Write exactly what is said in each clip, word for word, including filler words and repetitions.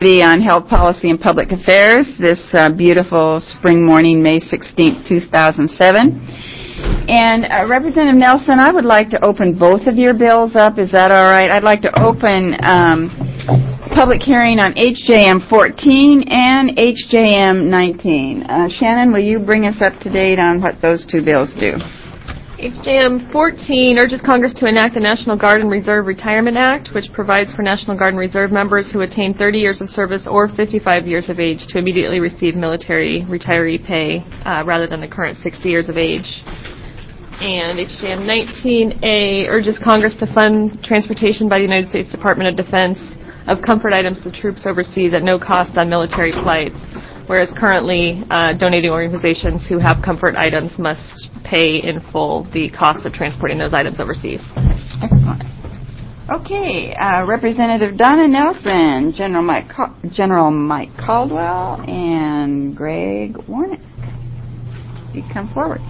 On Health Policy and Public Affairs this uh, beautiful spring morning, May sixteenth, two thousand seven. And uh, Representative Nelson, I would like to open both of your bills up. Is that all right? I'd like to open um, public hearing on H J M fourteen and H J M nineteen. Uh, Shannon, will you bring us up to date on what those two bills do? H J M fourteen urges Congress to enact the National Guard and Reserve Retirement Act, which provides for National Guard and Reserve members who attain thirty years of service or fifty-five years of age to immediately receive military retiree pay uh, rather than the current sixty years of age. And H J M nineteen A urges Congress to fund transportation by the United States Department of Defense of comfort items to troops overseas at no cost on military flights, whereas currently uh, donating organizations who have comfort items must pay in full the cost of transporting those items overseas. Excellent. Okay, uh, Representative Donna Nelson, General Mike, Cal- General Mike Caldwell, and Greg Warnick. You come forward.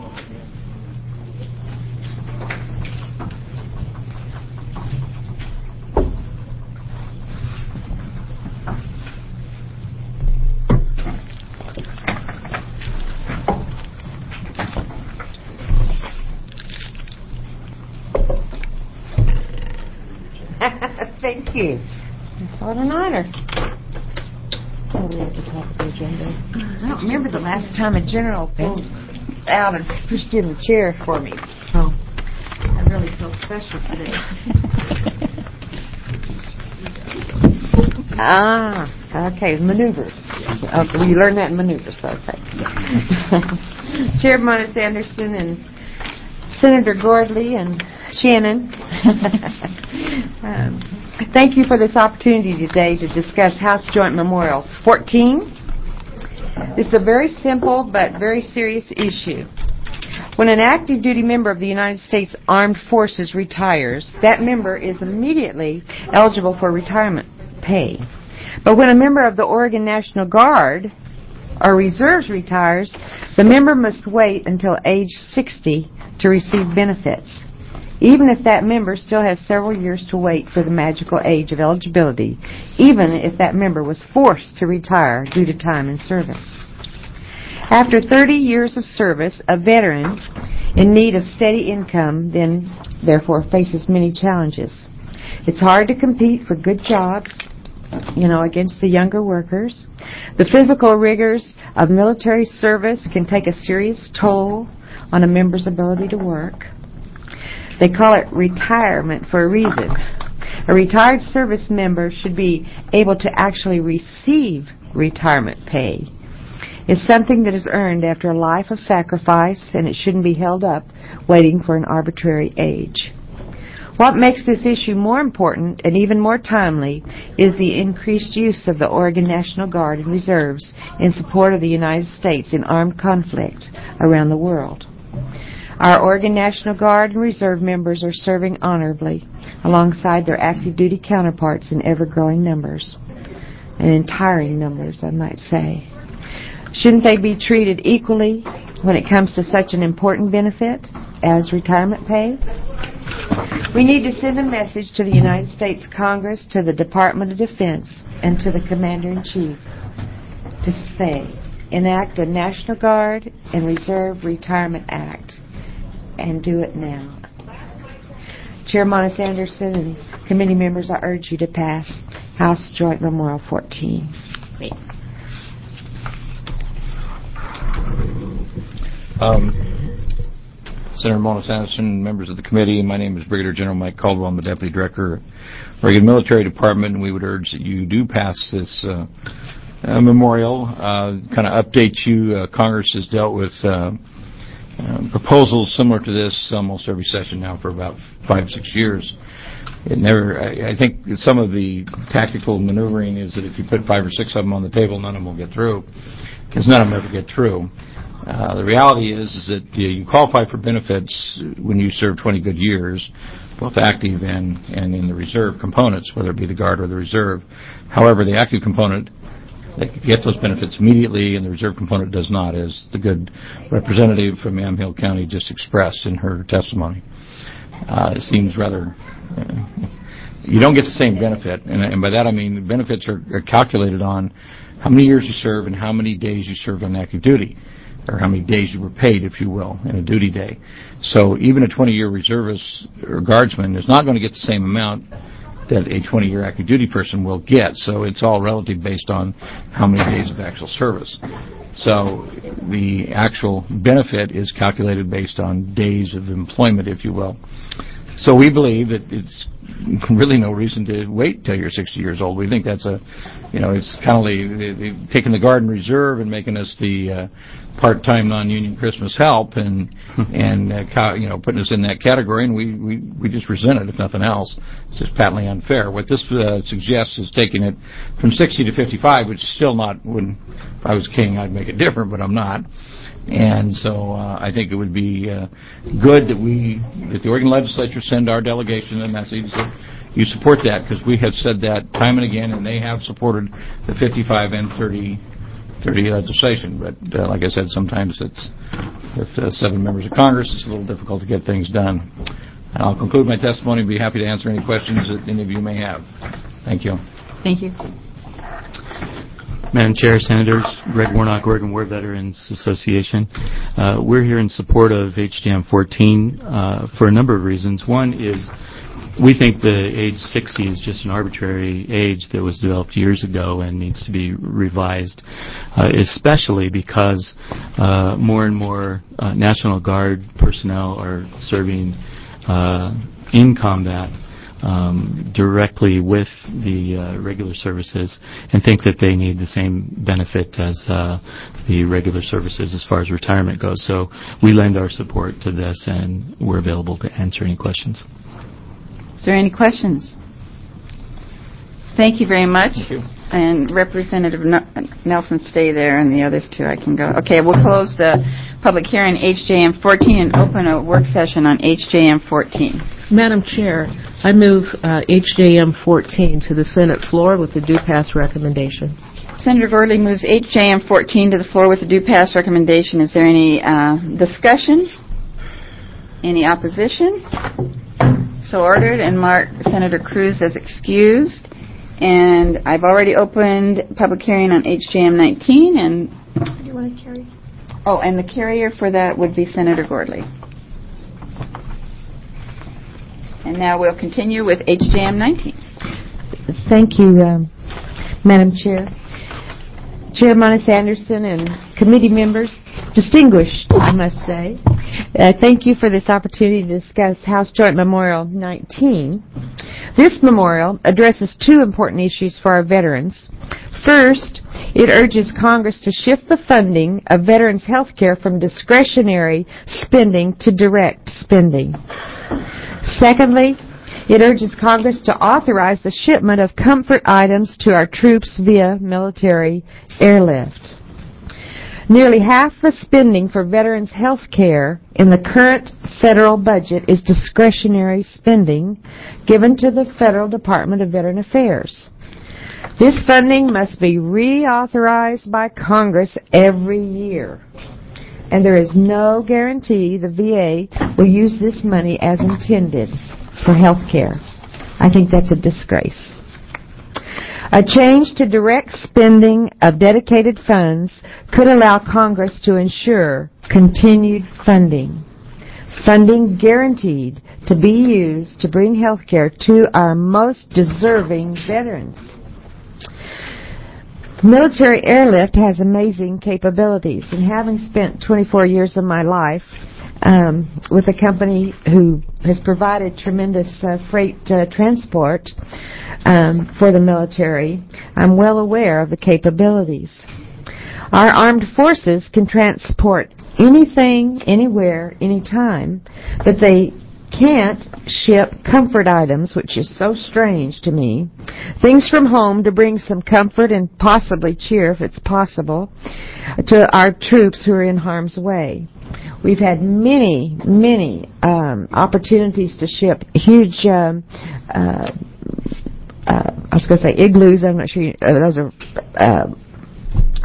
Thank you. What an honor. Oh, we have to talk about the agenda. I don't remember the last time a general pulled out and pushed in the chair for me. So I really feel special today. ah, okay, maneuvers. Okay, well, you learned that in maneuvers, okay. Chair Monis Anderson and Senator Gordley and Shannon, um, thank you for this opportunity today to discuss House Joint Memorial fourteen. This is a very simple but very serious issue. When an active duty member of the United States Armed Forces retires, that member is immediately eligible for retirement pay. But when a member of the Oregon National Guard or Reserves retires, the member must wait until age sixty to receive benefits, even if that member still has several years to wait for the magical age of eligibility, even if that member was forced to retire due to time in service. After thirty years of service, a veteran in need of steady income then, therefore, faces many challenges. It's hard to compete for good jobs, you know, against the younger workers. The physical rigors of military service can take a serious toll on a member's ability to work. They call it retirement for a reason. A retired service member should be able to actually receive retirement pay. It's something that is earned after a life of sacrifice, and it shouldn't be held up waiting for an arbitrary age. What makes this issue more important and even more timely is the increased use of the Oregon National Guard and Reserves in support of the United States in armed conflict around the world. Our Oregon National Guard and Reserve members are serving honorably alongside their active duty counterparts in ever-growing numbers, and in tiring numbers, I might say. Shouldn't they be treated equally when it comes to such an important benefit as retirement pay? We need to send a message to the United States Congress, to the Department of Defense, and to the Commander-in-Chief to say, enact a National Guard and Reserve Retirement Act, and do it now. Chair Monis Anderson and committee members, I urge you to pass House Joint Memorial fourteen. Um, Senator Monis Anderson, members of the committee, my name is Brigadier General Mike Caldwell. I'm the Deputy Director of Oregon Military Department, and we would urge that you do pass this uh, uh, memorial. Uh, kind of update you, uh, Congress has dealt with uh, uh, proposals similar to this almost every session now for about five, six years. It never. I, I think some of the tactical maneuvering is that if you put five or six of them on the table, none of them will get through, because none of them ever get through. Uh, the reality is, is that you, you qualify for benefits when you serve twenty good years, both active and, and in the reserve components, whether it be the Guard or the Reserve. However, the active component, they get those benefits immediately, and the reserve component does not, as the good representative from Yamhill County just expressed in her testimony. Uh, it seems rather uh, you don't get the same benefit. And, and by that I mean the benefits are, are calculated on how many years you serve and how many days you served on active duty, or how many days you were paid, if you will, in a duty day. So even a twenty-year reservist or guardsman is not going to get the same amount that a twenty-year active duty person will get. So it's all relative based on how many days of actual service. So the actual benefit is calculated based on days of employment, if you will. So we believe that it's really no reason to wait till you're sixty years old. We think that's a, you know, it's kind of like they've taken the Guard and Reserve and making us the uh, part-time non-union Christmas help, and and uh, co- you know, putting us in that category, and we, we, we just resent it, if nothing else. It's just patently unfair. What this uh, suggests is taking it from sixty to fifty-five, which is still not, when if I was king, I'd make it different, but I'm not. And so uh, I think it would be uh, good that we, that the Oregon legislature send our delegation a message that you support that, because we have said that time and again, and they have supported the fifty-five and thirty, thirty legislation. But uh, like I said, sometimes it's with uh, seven members of Congress, it's a little difficult to get things done. And I'll conclude my testimony and be happy to answer any questions that any of you may have. Thank you. Thank you. Madam Chair, Senators, Greg Warnock, Oregon War Veterans Association. Uh, we're here in support of H J M fourteen uh, for a number of reasons. One is we think the age sixty is just an arbitrary age that was developed years ago and needs to be revised, uh, especially because uh, more and more uh, National Guard personnel are serving uh, in combat Um, directly with the uh, regular services, and think that they need the same benefit as uh, the regular services as far as retirement goes. So we lend our support to this, and we're available to answer any questions. Is there any questions? Thank you very much. Thank you. And Representative Nelson, stay there, and the others two I can go. Okay, we'll close the public hearing H J M fourteen and open a work session on H J M fourteen. Madam Chair, I move uh, H J M fourteen to the Senate floor with a due pass recommendation. Senator Gordley moves H J M fourteen to the floor with a due pass recommendation. Is there any uh, discussion? Any opposition? So ordered, and mark Senator Cruz as excused. And I've already opened public hearing on H J M nineteen. And Do you want to carry? oh, and the carrier for that would be Senator Gordley. And now we'll continue with H J M nineteen. Thank you, um, Madam Chair. Chair Monis Anderson and committee members, distinguished, I must say. Uh, thank you for this opportunity to discuss House Joint Memorial nineteen. This memorial addresses two important issues for our veterans. First, it urges Congress to shift the funding of veterans' health care from discretionary spending to direct spending. Secondly, it urges Congress to authorize the shipment of comfort items to our troops via military airlift. Nearly half the spending for veterans' health care in the current federal budget is discretionary spending given to the Federal Department of Veteran Affairs. This funding must be reauthorized by Congress every year, and there is no guarantee the V A will use this money as intended for health care. I think that's a disgrace. A change to direct spending of dedicated funds could allow Congress to ensure continued funding. Funding guaranteed to be used to bring health care to our most deserving veterans. Military airlift has amazing capabilities, and having spent twenty-four years of my life um, with a company who has provided tremendous uh, freight uh, transport um, for the military, I'm well aware of the capabilities. Our armed forces can transport anything, anywhere, anytime, but they can't ship comfort items, which is so strange to me, things from home to bring some comfort and possibly cheer, if it's possible, to our troops who are in harm's way. We've had many, many um, opportunities to ship huge, um, uh, uh, I was going to say igloos, I'm not sure, you, uh, those are uh,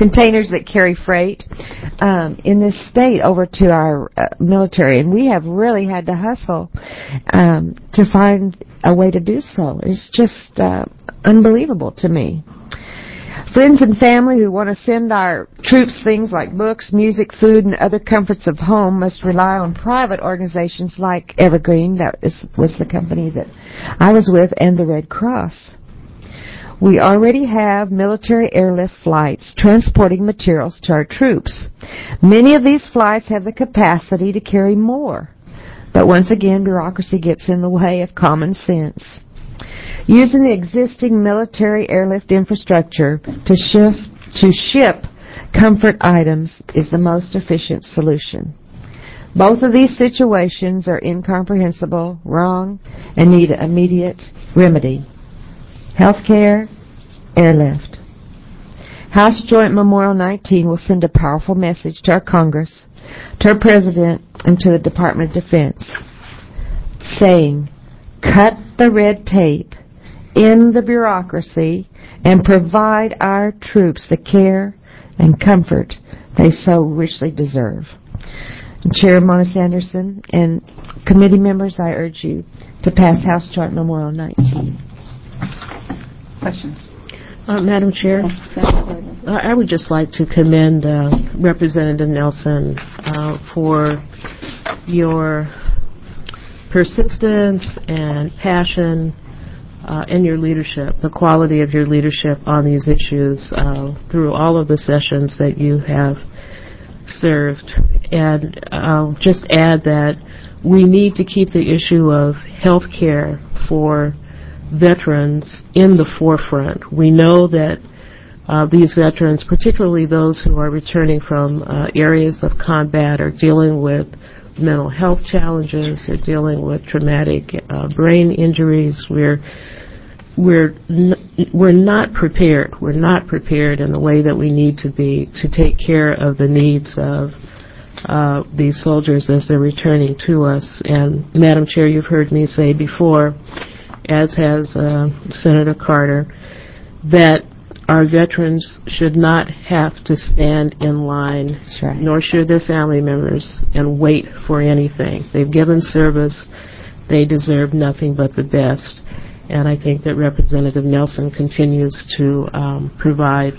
containers that carry freight um, in this state over to our uh, military, and we have really had to hustle um, to find a way to do so. It's just uh, unbelievable to me. Friends and family who want to send our troops things like books, music, food, and other comforts of home must rely on private organizations like Evergreen, that is, was the company that I was with, and the Red Cross. We already have military airlift flights transporting materials to our troops. Many of these flights have the capacity to carry more. But once again, bureaucracy gets in the way of common sense. Using the existing military airlift infrastructure to shift to ship comfort items is the most efficient solution. Both of these situations are incomprehensible, wrong, and need immediate remedy. Healthcare, airlift. House Joint Memorial nineteen will send a powerful message to our Congress, to our President, and to the Department of Defense, saying, cut the red tape, end the bureaucracy, and provide our troops the care and comfort they so richly deserve. And Chair Mona Sanderson and committee members, I urge you to pass House Joint Memorial nineteen. Questions? Uh, Madam Chair, I I would just like to commend uh, Representative Nelson uh, for your persistence and passion uh, and your leadership, the quality of your leadership on these issues uh, through all of the sessions that you have served. And I'll just add that we need to keep the issue of health care for veterans in the forefront. We know that uh, these veterans, particularly those who are returning from uh, areas of combat, are dealing with mental health challenges, they're dealing with traumatic uh, brain injuries. We're we're n- we're not prepared. We're not prepared in the way that we need to be to take care of the needs of uh, these soldiers as they're returning to us. And Madam Chair, you've heard me say before, as has uh, Senator Carter, that our veterans should not have to stand in line, right. nor should their family members, and wait for anything. They've given service. They deserve nothing but the best. And I think that Representative Nelson continues to um, provide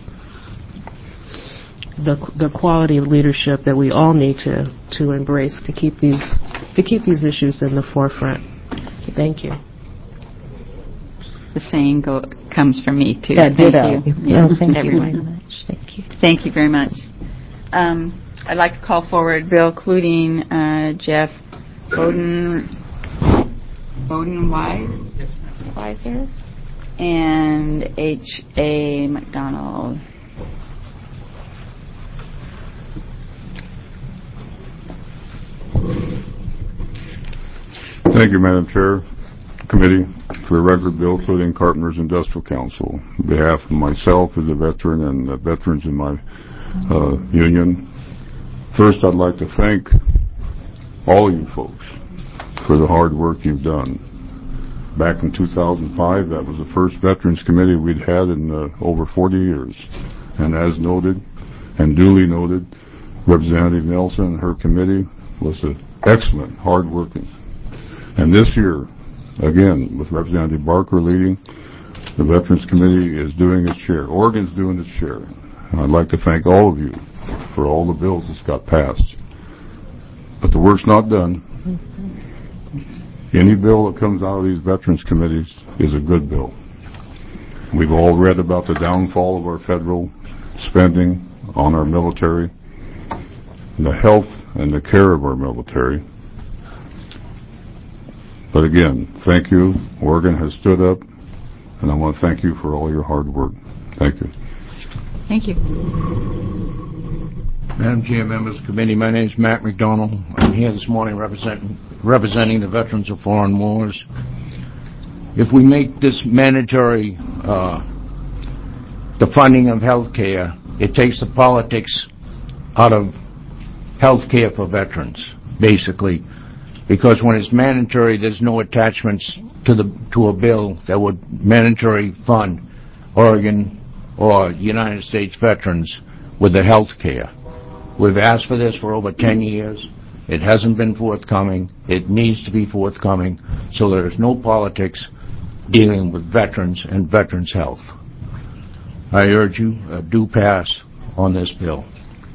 the the quality of leadership that we all need to, to embrace to keep these to keep these issues in the forefront. Thank you. The saying go, comes from me, too. Yeah, Thank ditto. you. Yeah, thank you everyone. very much. Thank you. Thank you very much. Um, I'd like to call forward Bill Cluding, uh, Jeff Bowden, Bowden Weiser, and H A. McDonald. Thank you, Madam Chair. Committee, for the record, Bill Cluding, Carpenters Industrial Council. On behalf of myself as a veteran and the veterans in my uh, union, first I'd like to thank all you folks for the hard work you've done. Back in two thousand five, that was the first Veterans Committee we'd had in uh, over forty years. And as noted, and duly noted, Representative Nelson and her committee was uh, excellent, hard-working. And this year, again, with Representative Barker leading, the Veterans Committee is doing its share. Oregon's doing its share. And I'd like to thank all of you for all the bills that's got passed. But the work's not done. Any bill that comes out of these Veterans Committees is a good bill. We've all read about the downfall of our federal spending on our military, the health and the care of our military. But again, thank you. Oregon has stood up, and I want to thank you for all your hard work. Thank you. Thank you. Madam Chair, members of the committee, my name is Matt McDonald. I'm here this morning representing, representing the Veterans of Foreign Wars. If we make this mandatory, uh, the funding of health care, it takes the politics out of health care for veterans, basically. Because when it's mandatory, there's no attachments to the to a bill that would mandatory fund Oregon or United States veterans with the health care. We've asked for this for over ten years. It hasn't been forthcoming. It needs to be forthcoming so there's no politics dealing with veterans and veterans' health. I urge you, uh, do pass on this bill.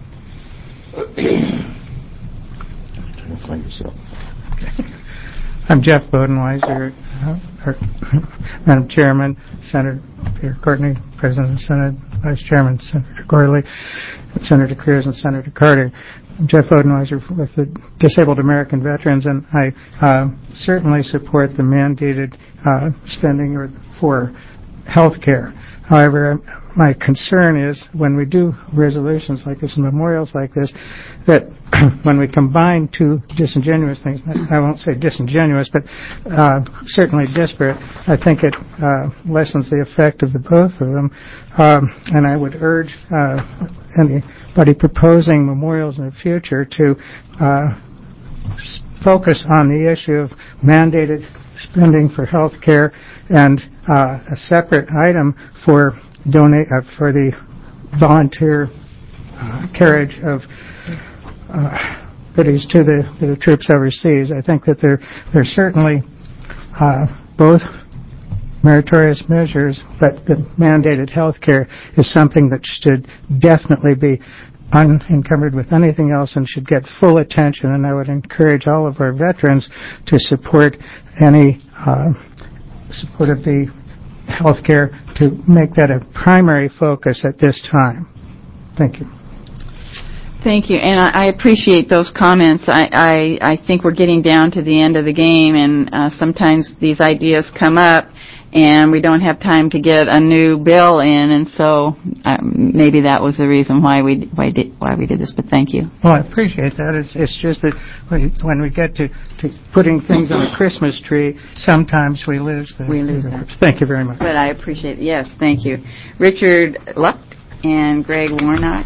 I'm Jeff Bodenweiser, uh, Madam Chairman, Senator Peter Courtney, President of the Senate, Vice Chairman Senator Gorley, Senator Cruz, and Senator Carter. I'm Jeff Bodenweiser with the Disabled American Veterans, and I uh, certainly support the mandated uh, spending for health care. However, my concern is when we do resolutions like this and memorials like this, that when we combine two disingenuous things, I won't say disingenuous, but uh, certainly disparate, I think it uh, lessens the effect of the both of them. Um, and I would urge uh, anybody proposing memorials in the future to uh, focus on the issue of mandated spending for health care and uh, a separate item for donate uh, for the volunteer uh, carriage of uh, goodies to the, to the troops overseas. I think that there there's certainly uh, both meritorious measures, but the mandated health care is something that should definitely be unencumbered with anything else and should get full attention, and I would encourage all of our veterans to support any uh, support of the health care, to make that a primary focus at this time. Thank you. Thank you, and I, I appreciate those comments. I, I, I think we're getting down to the end of the game, and uh, sometimes these ideas come up and we don't have time to get a new bill in, and so um, maybe that was the reason why we why did why we did this. But thank you. Well, I appreciate that. It's it's just that when we get to, to putting things on a Christmas tree, sometimes we lose the. We lose that. Thank you very much. But I appreciate it. Yes, thank you, Richard Lucht and Greg Warnock.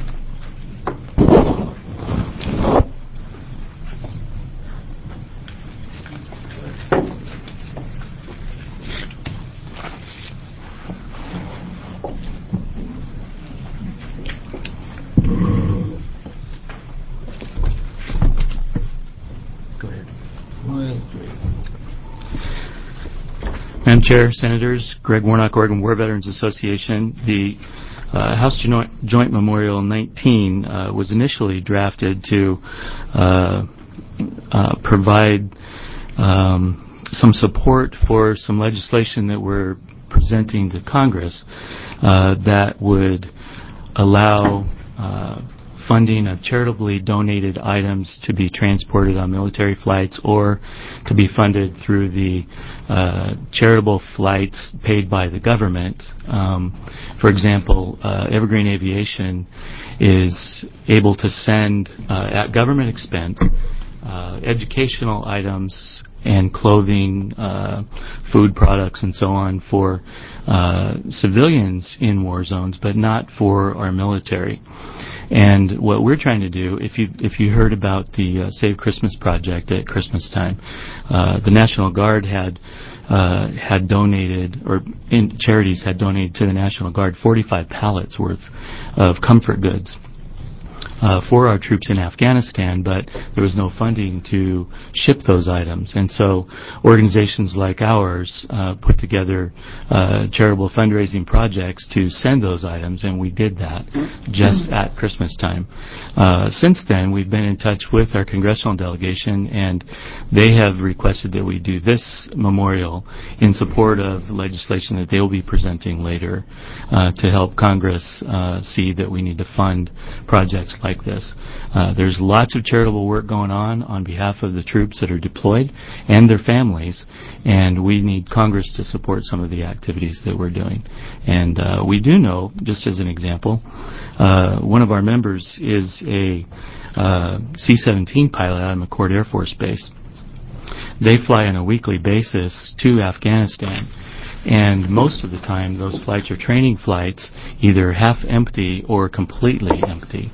Madam Chair, Senators, Greg Warnock, Oregon War Veterans Association. The uh, House Joint, Joint Memorial nineteen uh, was initially drafted to uh, uh, provide um, some support for some legislation that we're presenting to Congress uh, that would allow uh, funding of charitably donated items to be transported on military flights or to be funded through the uh, charitable flights paid by the government. Um, for example, uh, Evergreen Aviation is able to send, uh, at government expense, uh, educational items and clothing, uh, food products, and so on for uh, civilians in war zones, but not for our military. And what we're trying to do, if you if you heard about the uh, Save Christmas project at Christmas time, uh, the National Guard had uh, had donated, or in charities had donated to the National Guard forty-five pallets worth of comfort goods Uh, for our troops in Afghanistan, but there was no funding to ship those items. And so organizations like ours uh, put together uh, charitable fundraising projects to send those items, and we did that just at Christmas time. Uh, since then, we've been in touch with our congressional delegation, and they have requested that we do this memorial in support of legislation that they will be presenting later uh, to help Congress uh, see that we need to fund projects like Like this. Uh, there's lots of charitable work going on on behalf of the troops that are deployed and their families, and we need Congress to support some of the activities that we're doing. And uh, we do know, just as an example, uh, one of our members is a uh, C seventeen pilot out of McChord Air Force Base. They fly on a weekly basis to Afghanistan. And most of the time, those flights are training flights, either half empty or completely empty.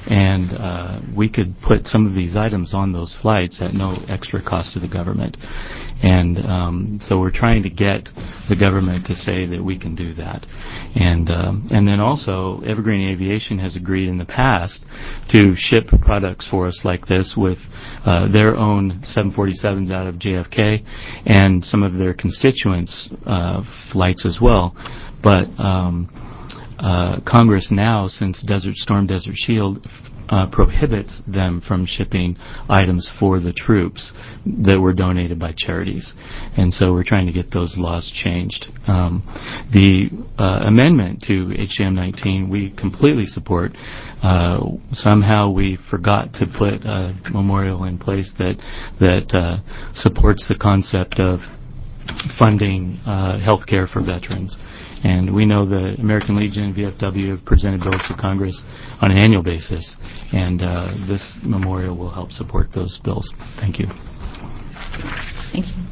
and uh, we could put some of these items on those flights at no extra cost to the government. And um, so we're trying to get the government to say that we can do that. And um, and then also, Evergreen Aviation has agreed in the past to ship products for us like this with uh, their own seven forty-sevens out of J F K and some of their constituents' uh, flights as well. But um, uh, Congress now, since Desert Storm, Desert Shield, Uh, prohibits them from shipping items for the troops that were donated by charities. And so we're trying to get those laws changed. Um, the uh, amendment to H J M nineteen we completely support. Uh, somehow we forgot to put a memorial in place that, that uh, supports the concept of funding uh, health care for veterans. And we know the American Legion and V F W have presented bills to Congress on an annual basis, and uh, this memorial will help support those bills. Thank you. Thank you.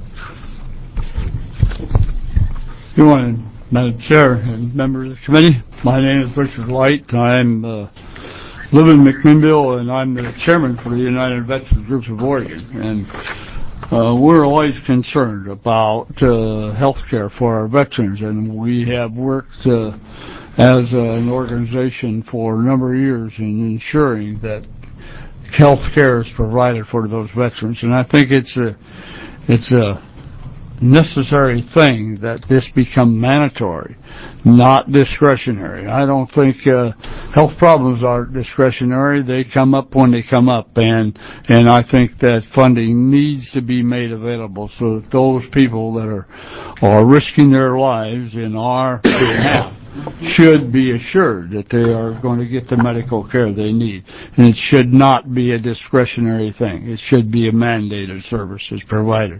Good morning, Madam Chair and members of the committee. My name is Richard Light. I'm uh, live in McMinnville, and I'm the chairman for the United Veterans Groups of Oregon. And Uh, we're always concerned about uh, health care for our veterans, and we have worked uh, as uh, an organization for a number of years in ensuring that health care is provided for those veterans. And I think it's a, it's a necessary thing that this become mandatory, not discretionary. I don't think uh, health problems are discretionary. They come up when they come up, and and I think that funding needs to be made available so that those people that are are risking their lives in our behalf should be assured that they are going to get the medical care they need. And it should not be a discretionary thing. It should be a mandated service that's provided.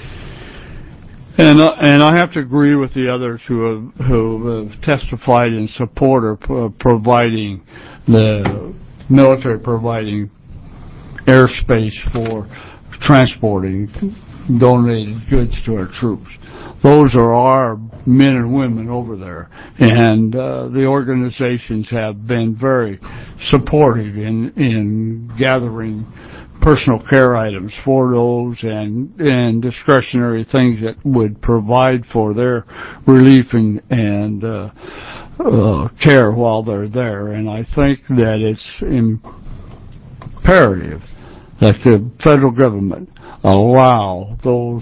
And uh, and I have to agree with the others who have, who have testified in support of uh, providing the military providing airspace for transporting donated goods to our troops. Those are our men and women over there, and uh, the organizations have been very supportive in in gathering personal care items for those and and discretionary things that would provide for their relief and and uh, uh, care while they're there. And I think that it's imperative that the federal government allow those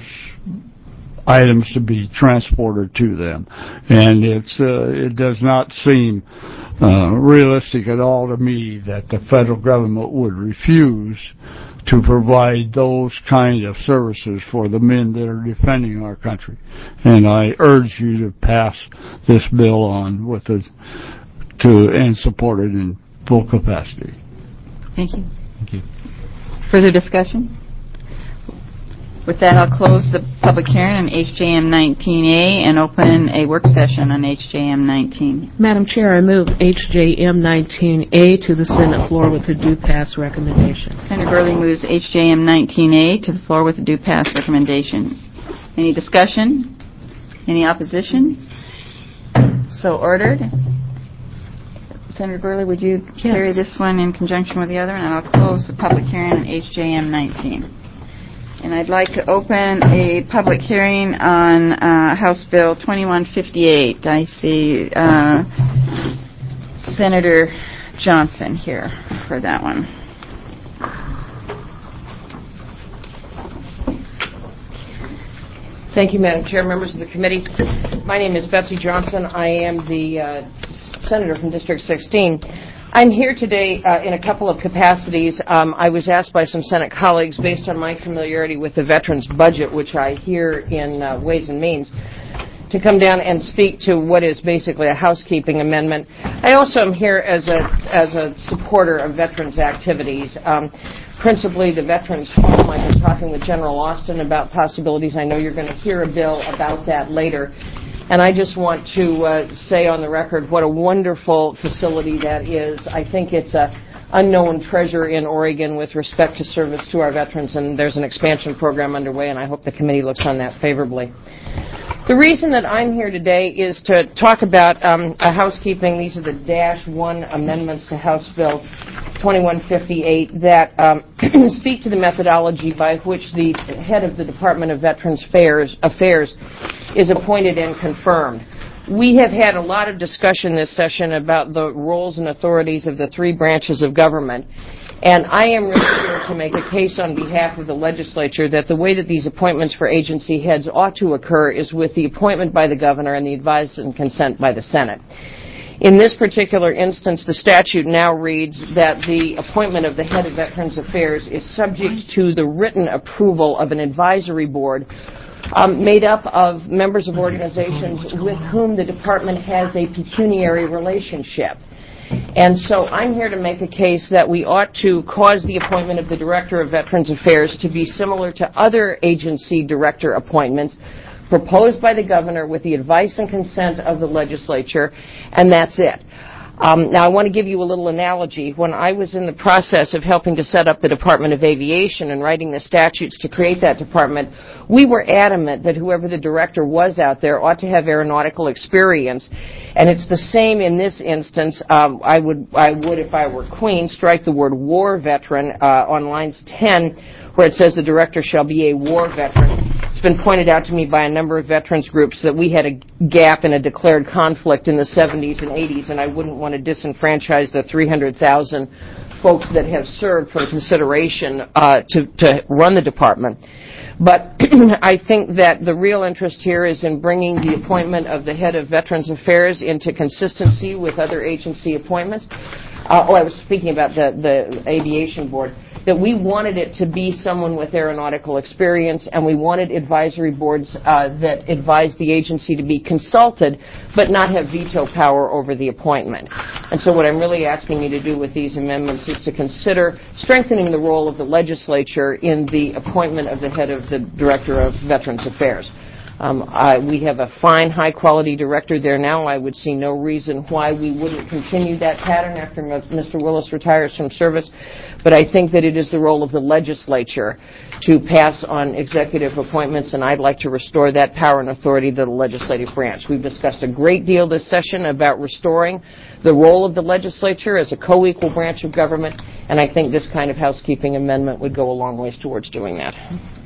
items to be transported to them. And it's uh, it does not seem uh, realistic at all to me that the federal government would refuse to provide those kind of services for the men that are defending our country. And I urge you to pass this bill on with the to and support it in full capacity. Thank you. Thank you. Further discussion? With that, I'll close the public hearing on H J M nineteen A and open a work session on H J M nineteen. Madam Chair, I move H J M nineteen A to the Senate floor with a due pass recommendation. Senator Gurley moves H J M nineteen A to the floor with a due pass recommendation. Any discussion? Any opposition? So ordered. Senator Gurley, would you Yes. carry this one in conjunction with the other? And I'll close the public hearing on H J M nineteen. And I'd like to open a public hearing on uh, House Bill twenty-one fifty-eight. I see uh, Senator Johnson here for that one. Thank you, Madam Chair, members of the committee. My name is Betsy Johnson. I am the uh, senator from District sixteen. I'm here today uh, in a couple of capacities. Um, I was asked by some Senate colleagues, based on my familiarity with the veterans budget, which I hear in uh, Ways and Means, to come down and speak to what is basically a housekeeping amendment. I also am here as a as a supporter of veterans activities. Um, principally the Veterans Home. I've been talking with General Austin about possibilities. I know you're going to hear a bill about that later. And I just want to uh, say on the record what a wonderful facility that is. I think it's a unknown treasure in Oregon with respect to service to our veterans, and there's an expansion program underway, and I hope the committee looks on that favorably. The reason that I'm here today is to talk about um, a housekeeping. These are the dash one amendments to House Bill twenty-one fifty-eight that um, speak to the methodology by which the head of the Department of Veterans Affairs, Affairs is appointed and confirmed. We have had a lot of discussion this session about the roles and authorities of the three branches of government. And I am really here to make a case on behalf of the legislature that the way that these appointments for agency heads ought to occur is with the appointment by the governor and the advice and consent by the Senate. In this particular instance, the statute now reads that the appointment of the head of Veterans Affairs is subject to the written approval of an advisory board um, made up of members of organizations with whom the department has a pecuniary relationship. And so I'm here to make a case that we ought to cause the appointment of the Director of Veterans Affairs to be similar to other agency director appointments proposed by the governor with the advice and consent of the legislature, and that's it. Um, now, I want to give you a little analogy. When I was in the process of helping to set up the Department of Aviation and writing the statutes to create that department, we were adamant that whoever the director was out there ought to have aeronautical experience. And it's the same in this instance. Um, I would, I would, if I were Queen, strike the word war veteran uh, on lines ten, where it says the director shall be a war veteran. It's been pointed out to me by a number of veterans groups that we had a gap in a declared conflict in the seventies and eighties, and I wouldn't want to disenfranchise the three hundred thousand folks that have served for consideration uh, to, to run the department. But I think that the real interest here is in bringing the appointment of the head of Veterans Affairs into consistency with other agency appointments. Uh, oh, I was speaking about the, the aviation board, that we wanted it to be someone with aeronautical experience, and we wanted advisory boards uh, that advised the agency to be consulted, but not have veto power over the appointment. And so what I'm really asking you to do with these amendments is to consider strengthening the role of the legislature in the appointment of the head of the Director of Veterans Affairs. Um, I, we have a fine, high-quality director there now. I would see no reason why we wouldn't continue that pattern after Mister Willis retires from service. But I think that it is the role of the legislature to pass on executive appointments, and I'd like to restore that power and authority to the legislative branch. We've discussed a great deal this session about restoring the role of the legislature as a co-equal branch of government, and I think this kind of housekeeping amendment would go a long ways towards doing that.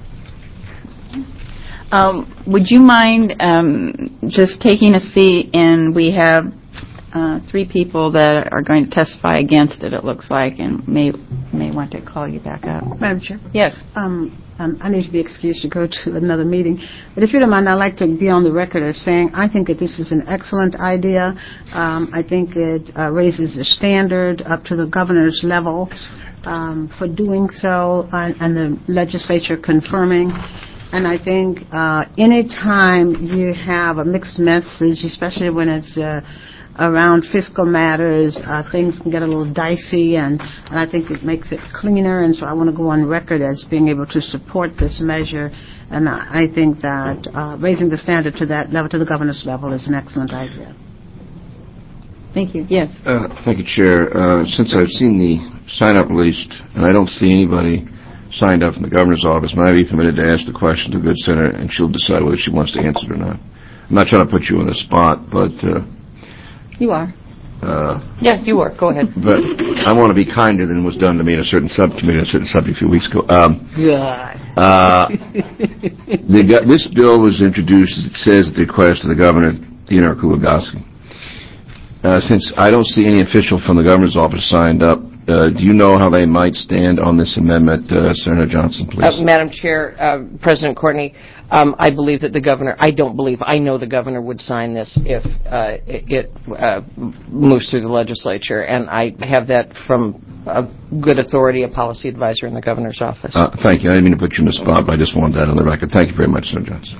Um, would you mind um, just taking a seat, and we have uh, three people that are going to testify against it, it looks like, and may may want to call you back up. Madam Chair? Yes. Um, um, I need to be excused to go to another meeting. But if you don't mind, I'd like to be on the record as saying I think that this is an excellent idea. Um, I think it uh, raises the standard up to the governor's level um, for doing so, uh, and the legislature confirming. And I think uh, any time you have a mixed message, especially when it's uh, around fiscal matters, uh, things can get a little dicey, and, and I think it makes it cleaner. And so I want to go on record as being able to support this measure. And I, I think that uh, raising the standard to that level, to the governor's level, is an excellent idea. Thank you. Yes. Uh, thank you, Chair. Uh, since I've seen the sign-up list, and I don't see anybody signed up from the governor's office, might I be permitted to ask the question to the good senator, and she'll decide whether she wants to answer it or not. I'm not trying to put you on the spot, but uh, you are. Uh, yes, you are. Go ahead. But I want to be kinder than was done to me in a certain subcommittee on a certain subject a few weeks ago. Um, God. Uh, the, this bill was introduced, as it says, at the request of the governor, Theodore Kuligoski. Uh, since I don't see any official from the governor's office signed up, Uh, do you know how they might stand on this amendment, uh, Senator Johnson, please? Uh, Madam Chair, uh, President Courtney, um, I believe that the governor, I don't believe, I know the governor would sign this if uh, it, it uh, moves through the legislature, and I have that from a good authority, a policy advisor in the governor's office. Uh, thank you. I didn't mean to put you in the spot, but I just wanted that on the record. Thank you very much, Senator Johnson.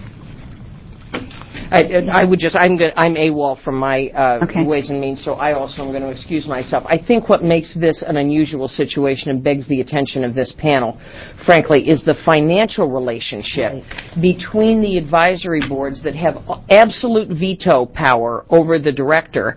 I, I would just, I'm, go, I'm AWOL from my uh, okay. Ways and Means, so I also am going to excuse myself. I think what makes this an unusual situation and begs the attention of this panel, frankly, is the financial relationship between the advisory boards that have absolute veto power over the director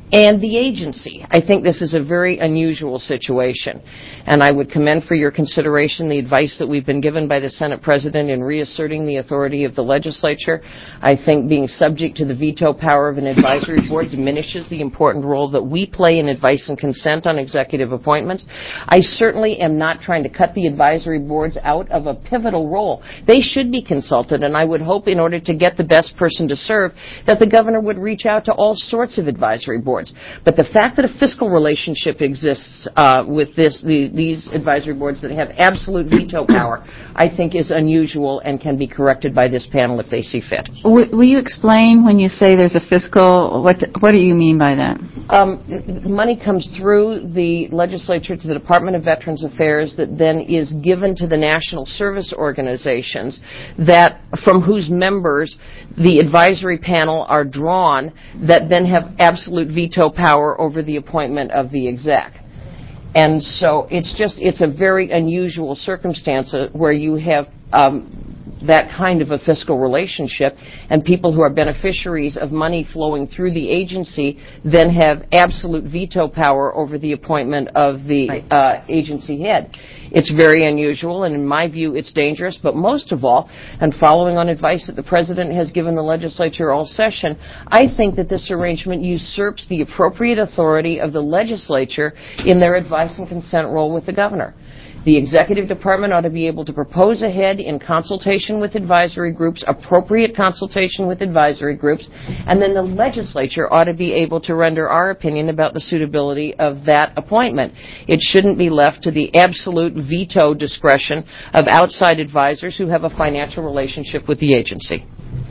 and the agency. I think this is a very unusual situation, and I would commend for your consideration the advice that we've been given by the Senate President in reasserting the authority of the legislature. I think being subject to the veto power of an advisory board diminishes the important role that we play in advice and consent on executive appointments. I certainly am not trying to cut the advisory boards out of a pivotal role. They should be consulted, and I would hope in order to get the best person to serve that the governor would reach out to all sorts of advisory boards. But the fact that a fiscal relationship exists uh, with this, the, these advisory boards that have absolute veto power, I think is unusual and can be corrected by this panel if they see fit. W- will you explain when you say there's a fiscal, what, what do you mean by that? Um, money comes through the legislature to the Department of Veterans Affairs that then is given to the national service organizations that, from whose members the advisory panel are drawn, that then have absolute veto power over the appointment of the exec. And so it's just, it's a very unusual circumstance where you have um, that kind of a fiscal relationship, and people who are beneficiaries of money flowing through the agency then have absolute veto power over the appointment of the uh, agency head. It's very unusual, and in my view, it's dangerous. But most of all, and following on advice that the President has given the legislature all session, I think that this arrangement usurps the appropriate authority of the legislature in their advice and consent role with the governor. The executive department ought to be able to propose a head in consultation with advisory groups, appropriate consultation with advisory groups, and then the legislature ought to be able to render our opinion about the suitability of that appointment. It shouldn't be left to the absolute veto discretion of outside advisors who have a financial relationship with the agency.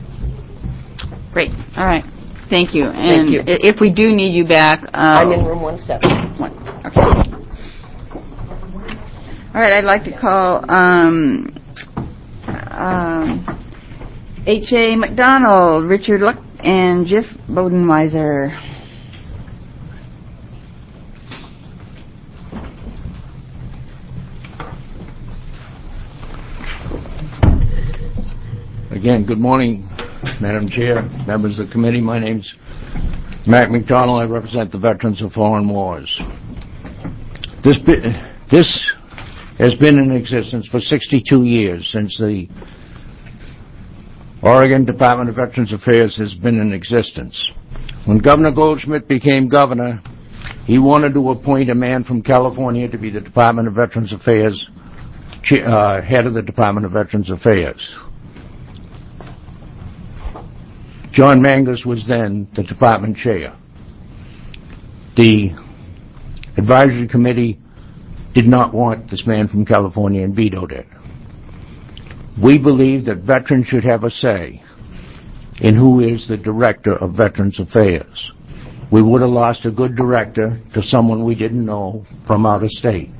Great. All right. Thank you. And Thank you. If we do need you back... Uh, I'm in room one seven. One. Okay. All right, I'd like to call um, um, H A. McDonald, Richard Luck, and Jeff Bodenweiser. Again, good morning, Madam Chair, members of the committee. My name's Mac McDonald. I represent the Veterans of Foreign Wars. This this has been in existence for sixty-two years, since the Oregon Department of Veterans Affairs has been in existence. When Governor Goldschmidt became governor, he wanted to appoint a man from California to be the Department of Veterans Affairs, uh, head of the Department of Veterans Affairs. John Mangus was then the department chair. The advisory committee did not want this man from California and vetoed it. We believe that veterans should have a say in who is the director of Veterans Affairs. We would have lost a good director to someone we didn't know from out of state.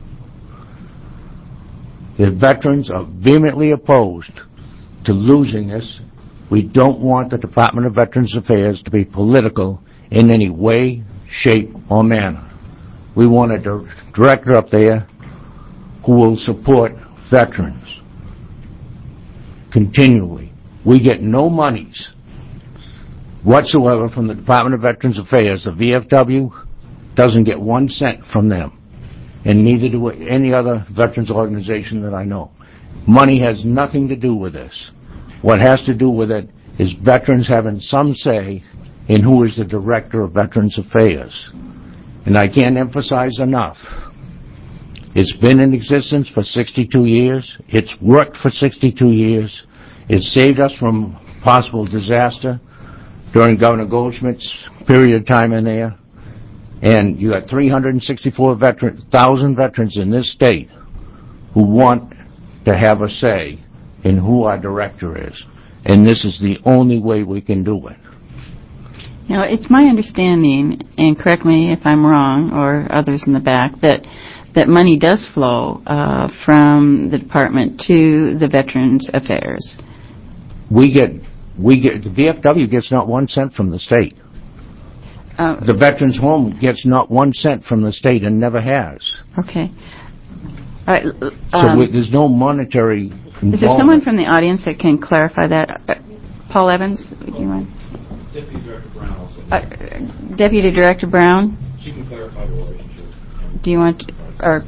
The veterans are vehemently opposed to losing this. We don't want the Department of Veterans Affairs to be political in any way, shape, or manner. We want a director up there who will support veterans continually. We get no monies whatsoever from the Department of Veterans Affairs. The V F W doesn't get one cent from them, and neither do any other veterans organization that I know. Money has nothing to do with this. What has to do with it is veterans having some say in who is the director of Veterans Affairs. And I can't emphasize enough, it's been in existence for sixty-two years. It's worked for sixty-two years. It saved us from possible disaster during Governor Goldschmidt's period of time in there. And you got three hundred sixty-four thousand veterans in this state who want to have a say in who our director is. And this is the only way we can do it. You know, it's my understanding, and correct me if I'm wrong, or others in the back, that that money does flow uh, from the department to the Veterans Affairs. We get, we get, the V F W gets not one cent from the state. Uh, the Veterans Home gets not one cent from the state and never has. Okay. All right, um, so we, there's no monetary involvement. Is there someone from the audience that can clarify that? Uh, Paul Evans, would you mind? Deputy Director Brown also. Uh, Deputy Director Brown? She can clarify the relationship. Do you want, to, or,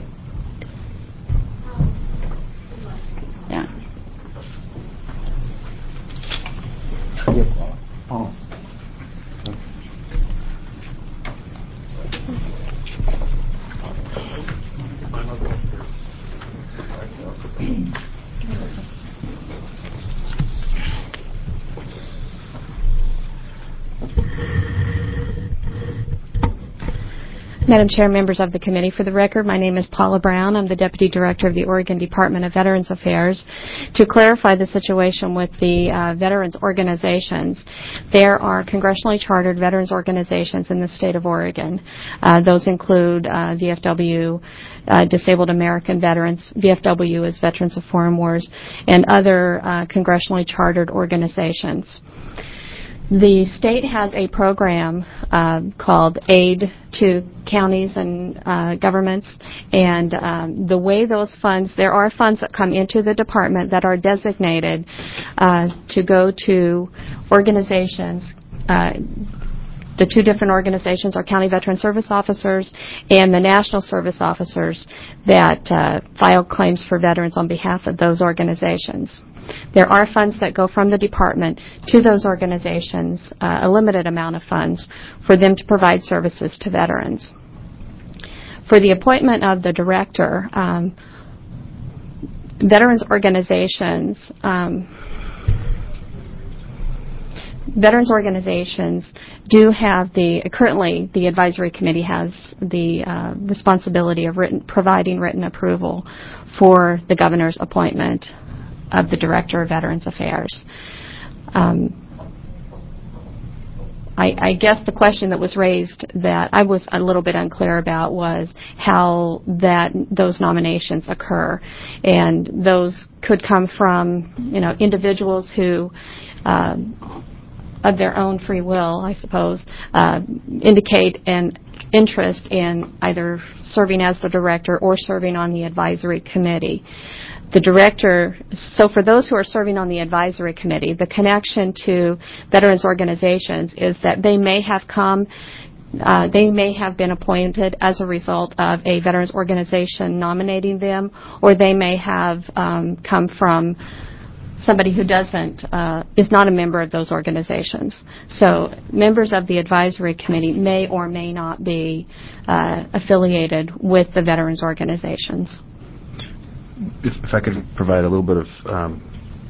yeah. Oh. Madam Chair, members of the committee, for the record, my name is Paula Brown. I'm the Deputy Director of the Oregon Department of Veterans Affairs. To clarify the situation with the uh, veterans organizations, there are congressionally chartered veterans organizations in the state of Oregon. Uh, those include uh, V F W, uh, Disabled American Veterans, V F W is Veterans of Foreign Wars, and other uh, congressionally chartered organizations. The state has a program uh, called Aid to Counties and uh, Governments, and um, the way those funds, there are funds that come into the department that are designated uh, to go to organizations. Uh, the two different organizations are County Veteran Service Officers and the National Service Officers that uh, file claims for veterans on behalf of those organizations. There are funds that go from the department to those organizations, uh, a limited amount of funds, for them to provide services to veterans. For the appointment of the director, um, veterans organizations, um, veterans organizations do have the, currently the advisory committee has the uh, responsibility of written, providing written approval for the governor's appointment of the Director of Veterans Affairs. Um, I, I guess the question that was raised that I was a little bit unclear about was how that those nominations occur, and those could come from, you know, individuals who, uh, of their own free will, I suppose, uh, indicate an interest in either serving as the director or serving on the advisory committee. The director, so for those who are serving on the advisory committee, the connection to veterans organizations is that they may have come, uh, they may have been appointed as a result of a veterans organization nominating them, or they may have um, come from somebody who doesn't, uh, is not a member of those organizations. So members of the advisory committee may or may not be uh, affiliated with the veterans organizations. If, if I could provide a little bit of, um,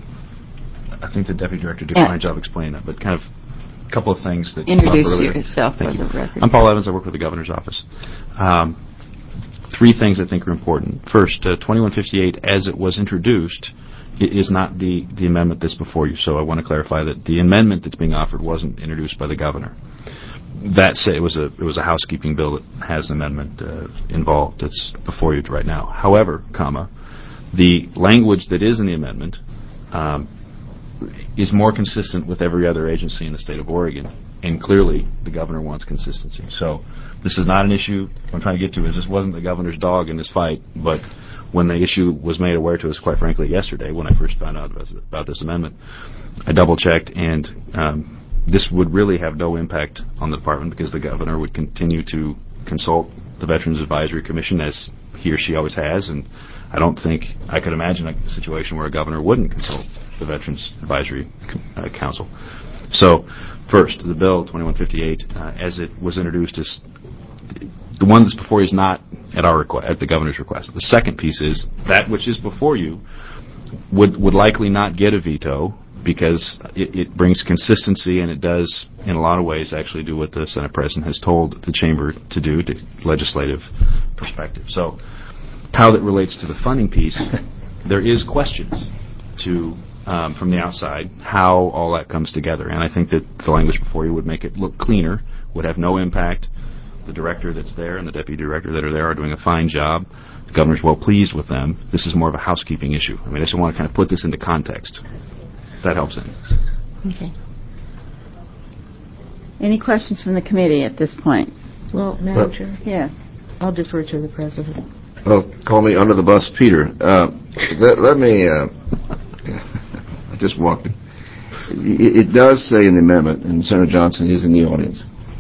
I think the Deputy Director did a fine job explaining that, but kind of a couple of things that introduce came up earlier. yourself for Thank the you. record. I'm Paul Evans. I work with the Governor's Office. Um, three things I think are important. First, uh, twenty-one fifty-eight, as it was introduced, is not the, the amendment that's before you. So I want to clarify that the amendment that's being offered wasn't introduced by the Governor. That said, it was a it was a housekeeping bill that has an amendment uh, involved that's before you right now. However, comma, the language that is in the amendment um, is more consistent with every other agency in the state of Oregon, and clearly the Governor wants consistency. So this is not an issue what I'm trying to get to is this wasn't the Governor's dog in this fight, but when the issue was made aware to us, quite frankly, yesterday when I first found out about, about this amendment, I double-checked, and um, this would really have no impact on the department because the Governor would continue to consult the Veterans Advisory Commission as he or she always has, and I don't think I could imagine a situation where a governor wouldn't consult the Veterans Advisory uh, Council. So, first, the bill twenty-one fifty-eight, uh, as it was introduced, is the one that's before you is not at our request, at the governor's request. The second piece is that which is before you would would likely not get a veto because it, it brings consistency, and it does, in a lot of ways, actually do what the Senate President has told the chamber to do, to legislative perspective. So, how that relates to the funding piece, there is questions to um, from the outside how all that comes together, and I think that the language before you would make it look cleaner, would have no impact. The director that's there and the deputy director that are there are doing a fine job. The governor's well pleased with them. This is more of a housekeeping issue. I mean, I just want to kind of put this into context. That helps any. Okay. Any questions from the committee at this point? Well, Madam Chair. Yes. I'll defer to the President. Well, call me under the bus, Peter. Uh, let, let me, uh, I just walked it. It does say in the amendment, and Senator Johnson is in the audience,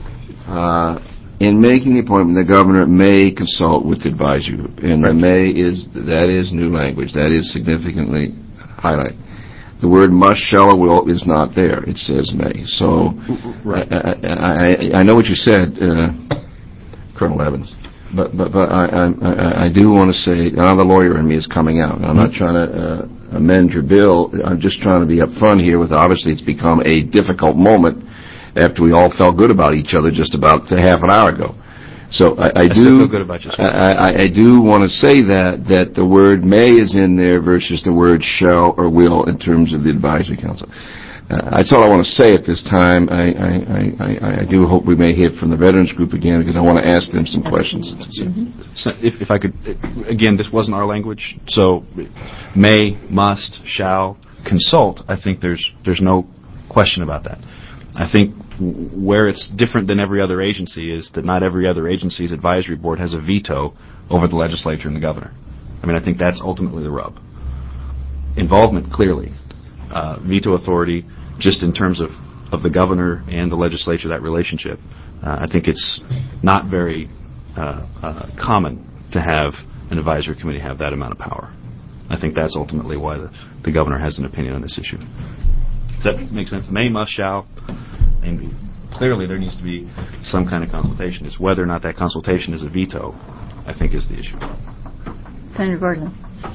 uh, in making the appointment, the governor may consult with the advisory group. And the may is, that is new language. That is significantly highlighted. The word must, shall, or will is not there. It says may. So right. I, I, I, I know what you said, uh, Colonel Evans, but but, but I, I, I do want to say, now the lawyer in me is coming out. I'm not trying to uh, amend your bill. I'm just trying to be upfront here with, obviously it's become a difficult moment after we all felt good about each other just about half an hour ago. So I, I, I do. still feel good about you. I, I, I do want to say that that the word may is in there versus the word shall or will in terms of the advisory council. Uh, that's all I want to say at this time. I, I, I, I do hope we may hear from the veterans group again because I want to ask them some questions. So if, if I could, again, this wasn't our language, so may, must, shall, consult. I think there's there's no question about that. I think where it's different than every other agency is that not every other agency's advisory board has a veto over the legislature and the governor. I mean, I think that's ultimately the rub. Involvement, clearly. Uh, veto authority, just in terms of, of the governor and the legislature, that relationship. Uh, I think it's not very uh, uh, common to have an advisory committee have that amount of power. I think that's ultimately why the, the governor has an opinion on this issue. Does that make sense? May, must, shall. And clearly there needs to be some kind of consultation. It's whether or not that consultation is a veto, I think, is the issue. Senator Gordon.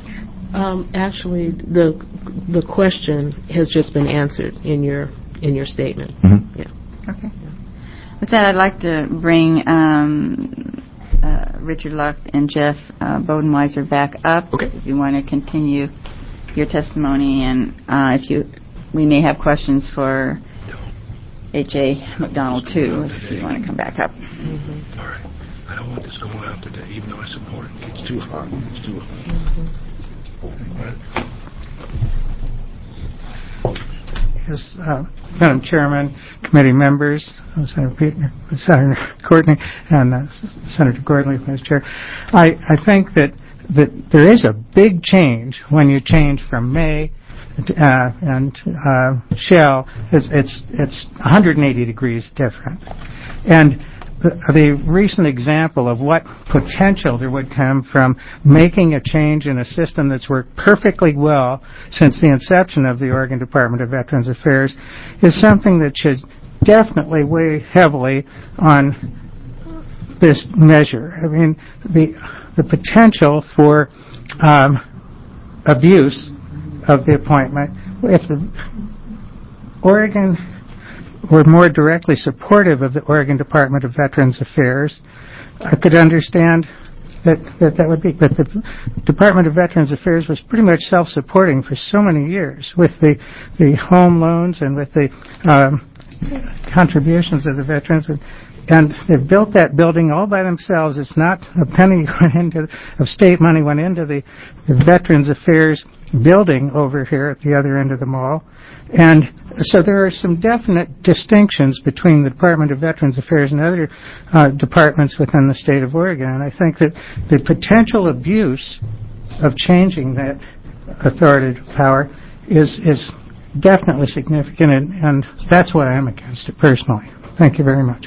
Um, actually, the the question has just been answered in your in your statement. Mm-hmm. Yeah. Okay. With that, I'd like to bring um, uh, Richard Luck and Jeff uh, Bodenweiser back up. Okay. If you want to continue your testimony, and uh, if you, we may have questions for H A McDonald too, if you want to come back up. Mm-hmm. All right. I don't want this going out today, even though I support it. It's too hot. It's too hot. Mm-hmm. Yes, uh, Madam Chairman, committee members, uh, Senator Peter, Senator Courtney, and uh, Senator Gordley, Vice Chair. I, I think that, that there is a big change when you change from may uh, and uh, shall. It's, it's, it's one hundred eighty degrees different. And The, the recent example of what potential there would come from making a change in a system that's worked perfectly well since the inception of the Oregon Department of Veterans Affairs is something that should definitely weigh heavily on this measure. I mean, the the potential for um, abuse of the appointment if the Oregon were more directly supportive of the Oregon Department of Veterans Affairs, I could understand that that, that would be. But the Department of Veterans Affairs was pretty much self-supporting for so many years with the, the home loans and with the um, contributions of the veterans. And, and they've built that building all by themselves. It's not a penny went into, of state money went into the, the Veterans Affairs building over here at the other end of the mall. And so there are some definite distinctions between the Department of Veterans Affairs and other uh, departments within the state of Oregon. And I think that the potential abuse of changing that authoritative power is is definitely significant, and, and that's why I'm against it personally. Thank you very much.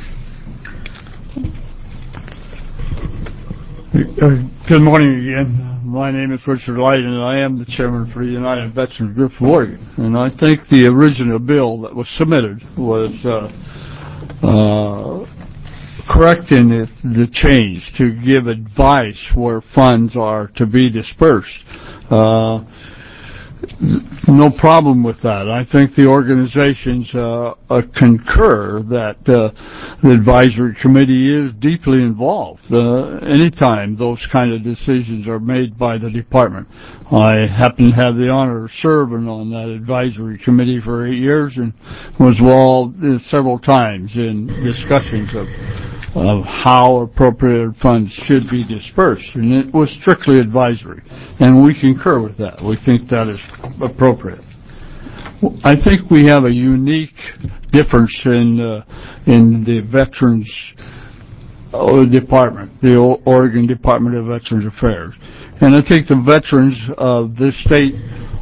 Uh, good morning again. My name is Richard Light, and I am the chairman for the United Veterans Group of Oregon. And I think the original bill that was submitted was uh, uh, correcting the, the change to give advice where funds are to be dispersed. Uh, No problem with that. I think the organizations uh, uh, concur that uh, the advisory committee is deeply involved uh, anytime those kind of decisions are made by the department. I happen to have the honor of serving on that advisory committee for eight years and was involved uh, several times in discussions of of how appropriated funds should be dispersed, and it was strictly advisory, and we concur with that. We think that is appropriate. I think we have a unique difference in uh, in the Veterans uh, Department, the o- Oregon Department of Veterans Affairs, and I think the veterans of this state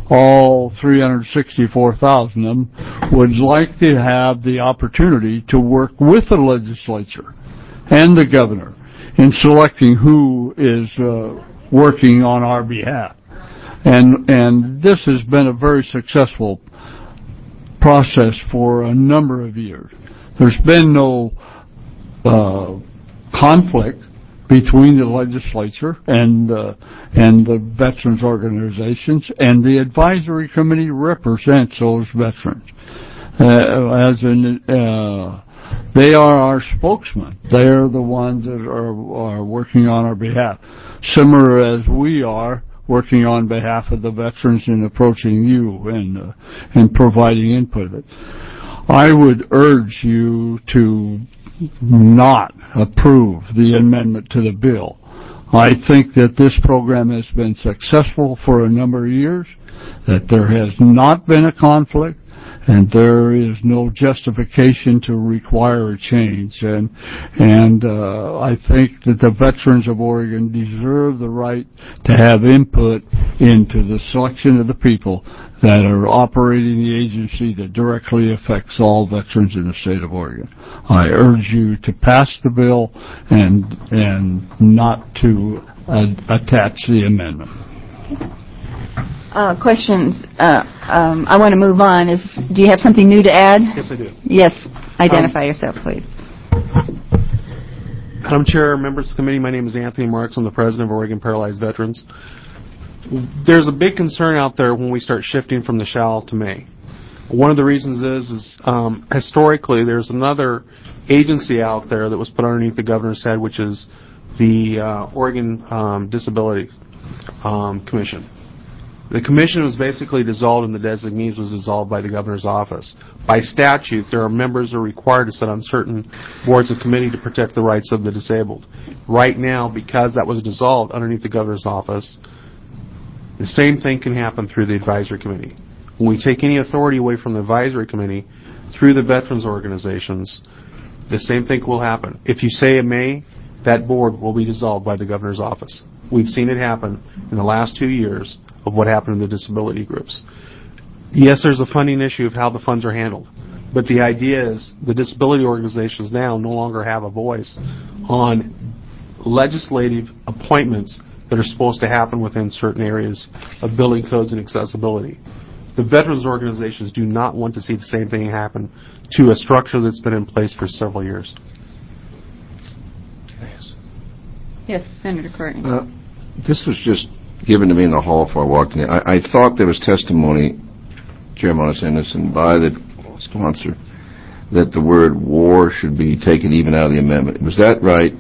all three hundred sixty-four thousand of them, would like to have the opportunity to work with the legislature and the governor in selecting who is uh, working on our behalf. And and this has been a very successful process for a number of years. There's been no uh, conflict between the legislature and uh, and the veterans organizations, and the advisory committee represents those veterans. Uh, as in, uh, they are our spokesmen. They are the ones that are, are working on our behalf, similar as we are working on behalf of the veterans and approaching you and uh, and providing input. I would urge you to not approve the amendment to the bill. I think that this program has been successful for a number of years, that there has not been a conflict, and there is no justification to require a change. And and uh, I think that the veterans of Oregon deserve the right to have input into the selection of the people that are operating the agency that directly affects all veterans in the state of Oregon. I urge you to pass the bill and and not to uh, attach the amendment. Uh, questions? Uh, um, I want to move on. Is do you have something new to add? Yes, I do. Yes. Identify um, yourself, please. Madam Chair, members of the committee, my name is Anthony Marks. I'm the president of Oregon Paralyzed Veterans. There's a big concern out there when we start shifting from the shall to may. One of the reasons is, is um, historically there's another agency out there that was put underneath the governor's head, which is the uh, Oregon um, Disability um, Commission. The commission was basically dissolved, and the designees was dissolved by the governor's office. By statute, there are members who are required to sit on certain boards of committee to protect the rights of the disabled. Right now, because that was dissolved underneath the governor's office, the same thing can happen through the advisory committee. When we take any authority away from the advisory committee through the veterans organizations, the same thing will happen. If you say a may, that board will be dissolved by the governor's office. We've seen it happen in the last two years of what happened in the disability groups. Yes, there's a funding issue of how the funds are handled, but the idea is the disability organizations now no longer have a voice on legislative appointments that are supposed to happen within certain areas of building codes and accessibility. The veterans organizations do not want to see the same thing happen to a structure that's been in place for several years. Yes, Senator Courtney. Uh, this was just given to me in the hall before I walked in. I, I thought there was testimony, Chairman Anderson, by the sponsor, that the word war should be taken even out of the amendment. Was that right?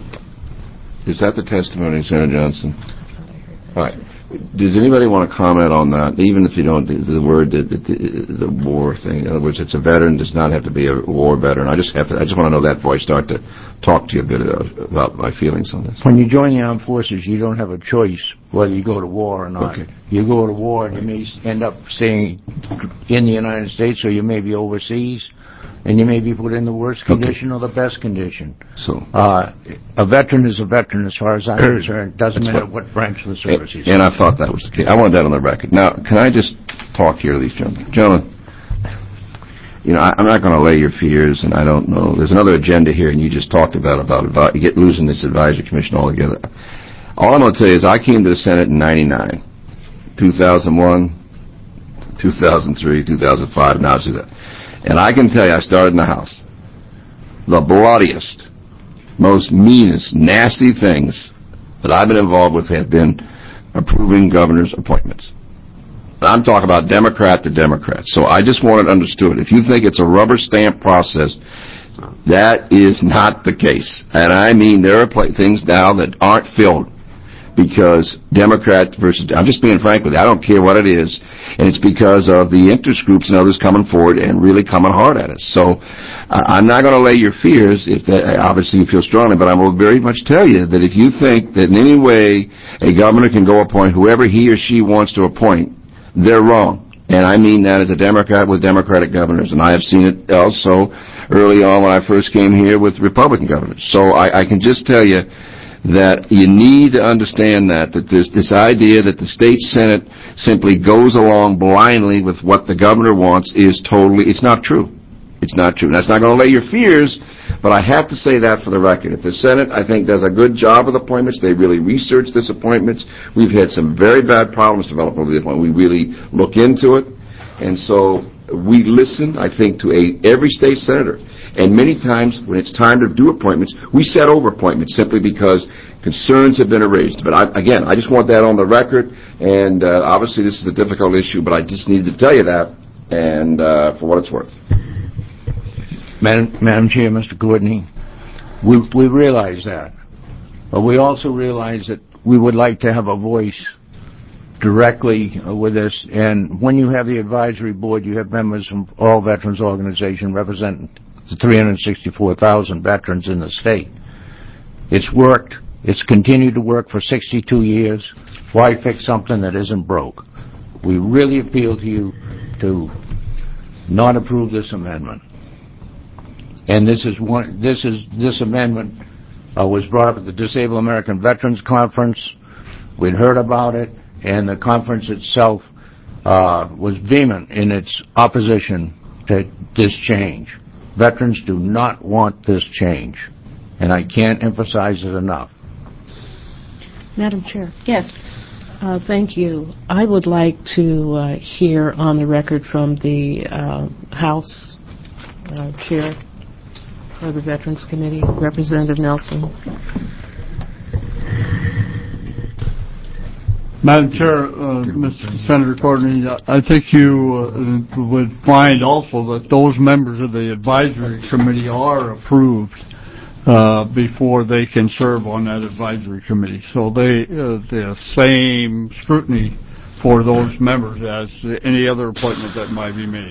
Is that the testimony, Senator Johnson? All right. Does anybody want to comment on that, even if you don't, the, the word, the, the, the war thing? In other words, it's a veteran, does not have to be a war veteran. I just have to, I just want to know that before I start to talk to you a bit about my feelings on this. When you join the armed forces, you don't have a choice whether you go to war or not. Okay. You go to war and you may end up staying in the United States, or you may be overseas, and you may be put in the worst condition okay. or the best condition. So, uh, a veteran is a veteran as far as I'm concerned. Doesn't That's matter what, what branch of the service he's in. And I thought that was the case. I wanted that on the record. Now, can I just talk here to these gentlemen? Gentlemen, you know, I, I'm not going to lay your fears, and I don't know. There's another agenda here, and you just talked about about advi- get losing this advisory commission altogether. All I'm going to tell you is I came to the Senate in ninety-nine, two thousand one, two thousand three, two thousand five, now to that. And I can tell you, I started in the House. The bloodiest, most meanest, nasty things that I've been involved with have been approving governor's appointments. I'm talking about Democrat to Democrat. So I just want it understood. If you think it's a rubber stamp process, that is not the case. And I mean, there are things now that aren't filled because Democrat versus, I'm just being frank with you, I don't care what it is, and it's because of the interest groups and others coming forward and really coming hard at us. So uh, I'm not going to lay your fears, if that, obviously you feel strongly, but I will very much tell you that if you think that in any way a governor can go appoint whoever he or she wants to appoint, they're wrong. And I mean that as a Democrat with Democratic governors, and I have seen it also early on when I first came here with Republican governors. So I, I can just tell you that you need to understand that, that there's this idea that the state Senate simply goes along blindly with what the governor wants is totally, it's not true. It's not true. That's not going to allay your fears, but I have to say that for the record. If the Senate, I think, does a good job with appointments, they really research this appointments. We've had some very bad problems develop over the appointment. We really look into it. And so we listen, I think, to a, every state senator. And many times when it's time to do appointments, we set over appointments simply because concerns have been raised. But I, again, I just want that on the record. And uh, obviously this is a difficult issue, but I just needed to tell you that, and uh, for what it's worth. Madam, Madam Chair, Mister Courtney, we, we realize that. But we also realize that we would like to have a voice directly with this. And when you have the advisory board, you have members from all veterans organizations representing the three hundred sixty-four thousand veterans in the state. It's worked. It's continued to work for sixty-two years. Why fix something that isn't broke? We really appeal to you to not approve this amendment. And this is one. This is this amendment uh, was brought up at the Disabled American Veterans Conference. We'd heard about it, and the conference itself uh, was vehement in its opposition to this change. Veterans do not want this change, and I can't emphasize it enough. Madam Chair. Yes. Uh, thank you. I would like to uh, hear on the record from the uh, House uh, Chair of the Veterans Committee, Representative Nelson. Madam Chair, uh, Mister Senator Courtney, I think you uh, would find also that those members of the advisory committee are approved uh, before they can serve on that advisory committee. So they uh, the same scrutiny for those members as any other appointment that might be made.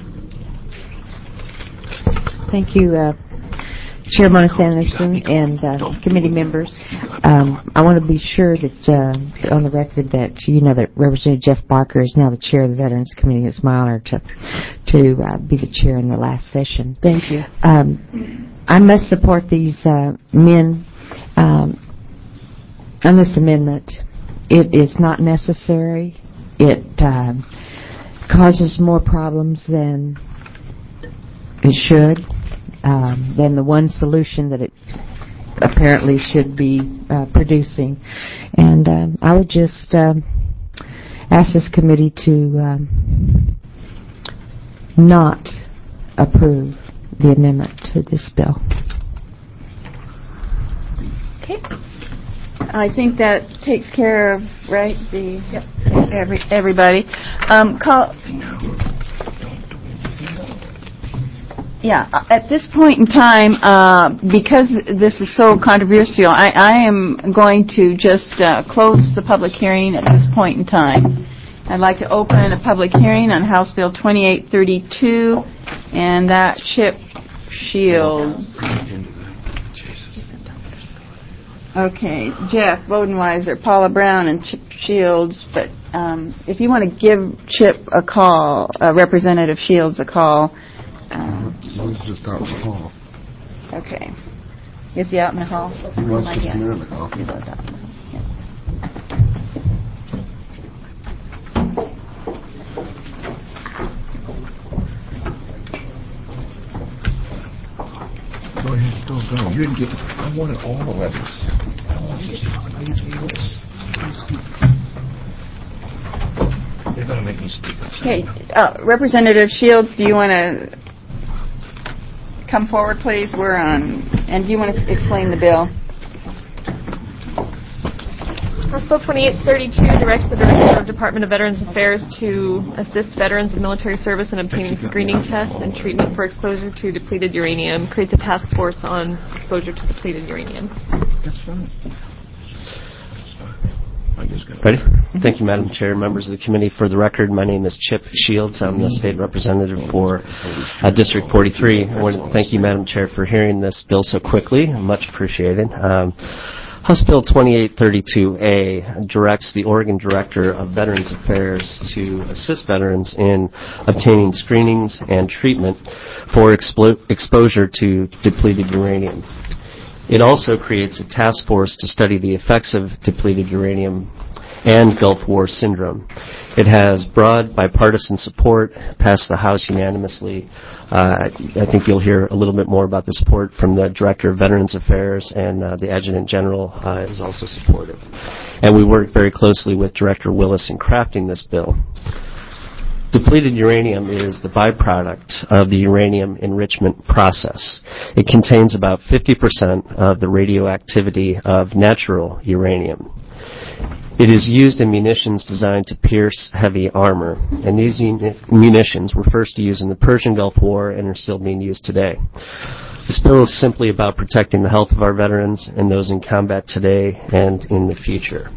Thank you, uh, Chair Mona Sanderson and uh, committee members. Um, I want to be sure that uh, on the record that you know that Representative Jeff Barker is now the chair of the Veterans Committee. It's my honor to to uh, be the chair in the last session. Thank you. Um, I must support these uh, men um, on this amendment. It is not necessary. It uh, causes more problems than it should. Um, than the one solution that it apparently should be uh, producing. And um, I would just um, ask this committee to um, not approve the amendment to this bill. Okay. I think that takes care of, right, the yep. every, everybody. Um, call... Yeah, at this point in time, uh, because this is so controversial, I, I am going to just uh, close the public hearing at this point in time. I'd like to open a public hearing on House Bill twenty-eight thirty-two, and that Chip Shields. Okay, Jeff Bodenweiser, Paula Brown, and Chip Shields, but um, if you want to give Chip a call, uh, Representative Shields a call. Um, He's just out in the hall. Okay. Is he out in the hall? He was just a minute ago. He was out. Yeah. Go ahead, go, go. You didn't get the, I wanted all the letters. I wanted to see this. They're going to make me speak. Okay. Uh, Representative Shields, do you want to come forward, please? We're on. And do you want to explain the bill? House Bill twenty-eight thirty-two directs the Director of Department of Veterans Affairs to assist veterans of military service in obtaining screening tests and treatment for exposure to depleted uranium, creates a task force on exposure to depleted uranium. That's fine. Ready? Thank you, Madam Chair, members of the committee. For the record, my name is Chip Shields. I'm the state representative for uh, District forty-three. I want to thank you, Madam Chair, for hearing this bill so quickly. Much appreciated. Um, House Bill twenty-eight thirty-two A directs the Oregon Director of Veterans Affairs to assist veterans in obtaining screenings and treatment for explo- exposure to depleted uranium. It also creates a task force to study the effects of depleted uranium and Gulf War syndrome. It has broad bipartisan support, passed the House unanimously. Uh, I think you'll hear a little bit more about the support from the Director of Veterans Affairs, and uh, the Adjutant General uh, is also supportive. And we work very closely with Director Willis in crafting this bill. Depleted uranium is the byproduct of the uranium enrichment process. It contains about fifty percent of the radioactivity of natural uranium. It is used in munitions designed to pierce heavy armor, and these uni- munitions were first used in the Persian Gulf War and are still being used today. This bill is simply about protecting the health of our veterans and those in combat today and in the future.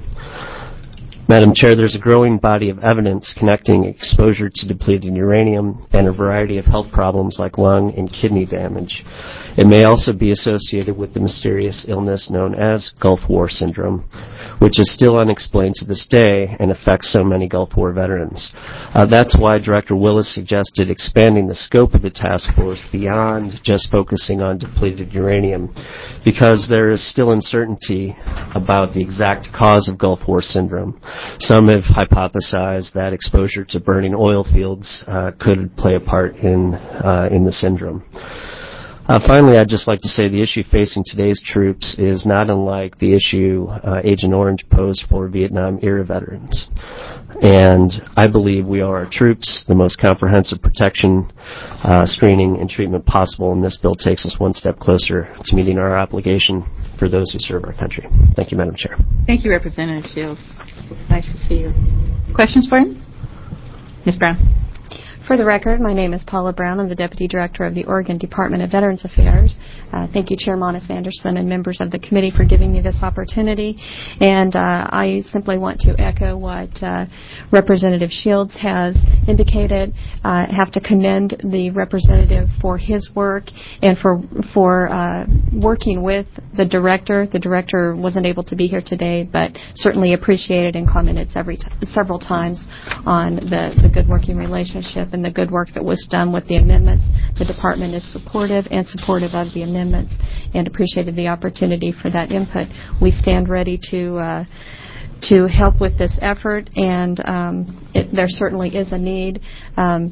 Madam Chair, there's a growing body of evidence connecting exposure to depleted uranium and a variety of health problems like lung and kidney damage. It may also be associated with the mysterious illness known as Gulf War syndrome, which is still unexplained to this day and affects so many Gulf War veterans. Uh, that's why Director Willis suggested expanding the scope of the task force beyond just focusing on depleted uranium, because there is still uncertainty about the exact cause of Gulf War syndrome. Some have hypothesized that exposure to burning oil fields uh, could play a part in uh, in the syndrome. Uh, finally, I'd just like to say the issue facing today's troops is not unlike the issue uh, Agent Orange posed for Vietnam-era veterans. And I believe we owe our troops the most comprehensive protection, uh, screening, and treatment possible, and this bill takes us one step closer to meeting our obligation for those who serve our country. Thank you, Madam Chair. Thank you, Representative Shields. Nice to see you. Questions for him? Miz Brown. For the record, my name is Paula Brown. I'm the Deputy Director of the Oregon Department of Veterans Affairs. Uh, thank you, Chair Monis Anderson and members of the committee for giving me this opportunity. And uh, I simply want to echo what uh, Representative Shields has indicated. I uh, have to commend the representative for his work and for for uh, working with the director. The director wasn't able to be here today, but certainly appreciated and commented every t- several times on the, the good working relationship and the good work that was done with the amendments. The department is supportive and supportive of the amendments and appreciated the opportunity for that input. We stand ready to uh, to help with this effort, and um, it, there certainly is a need. Um,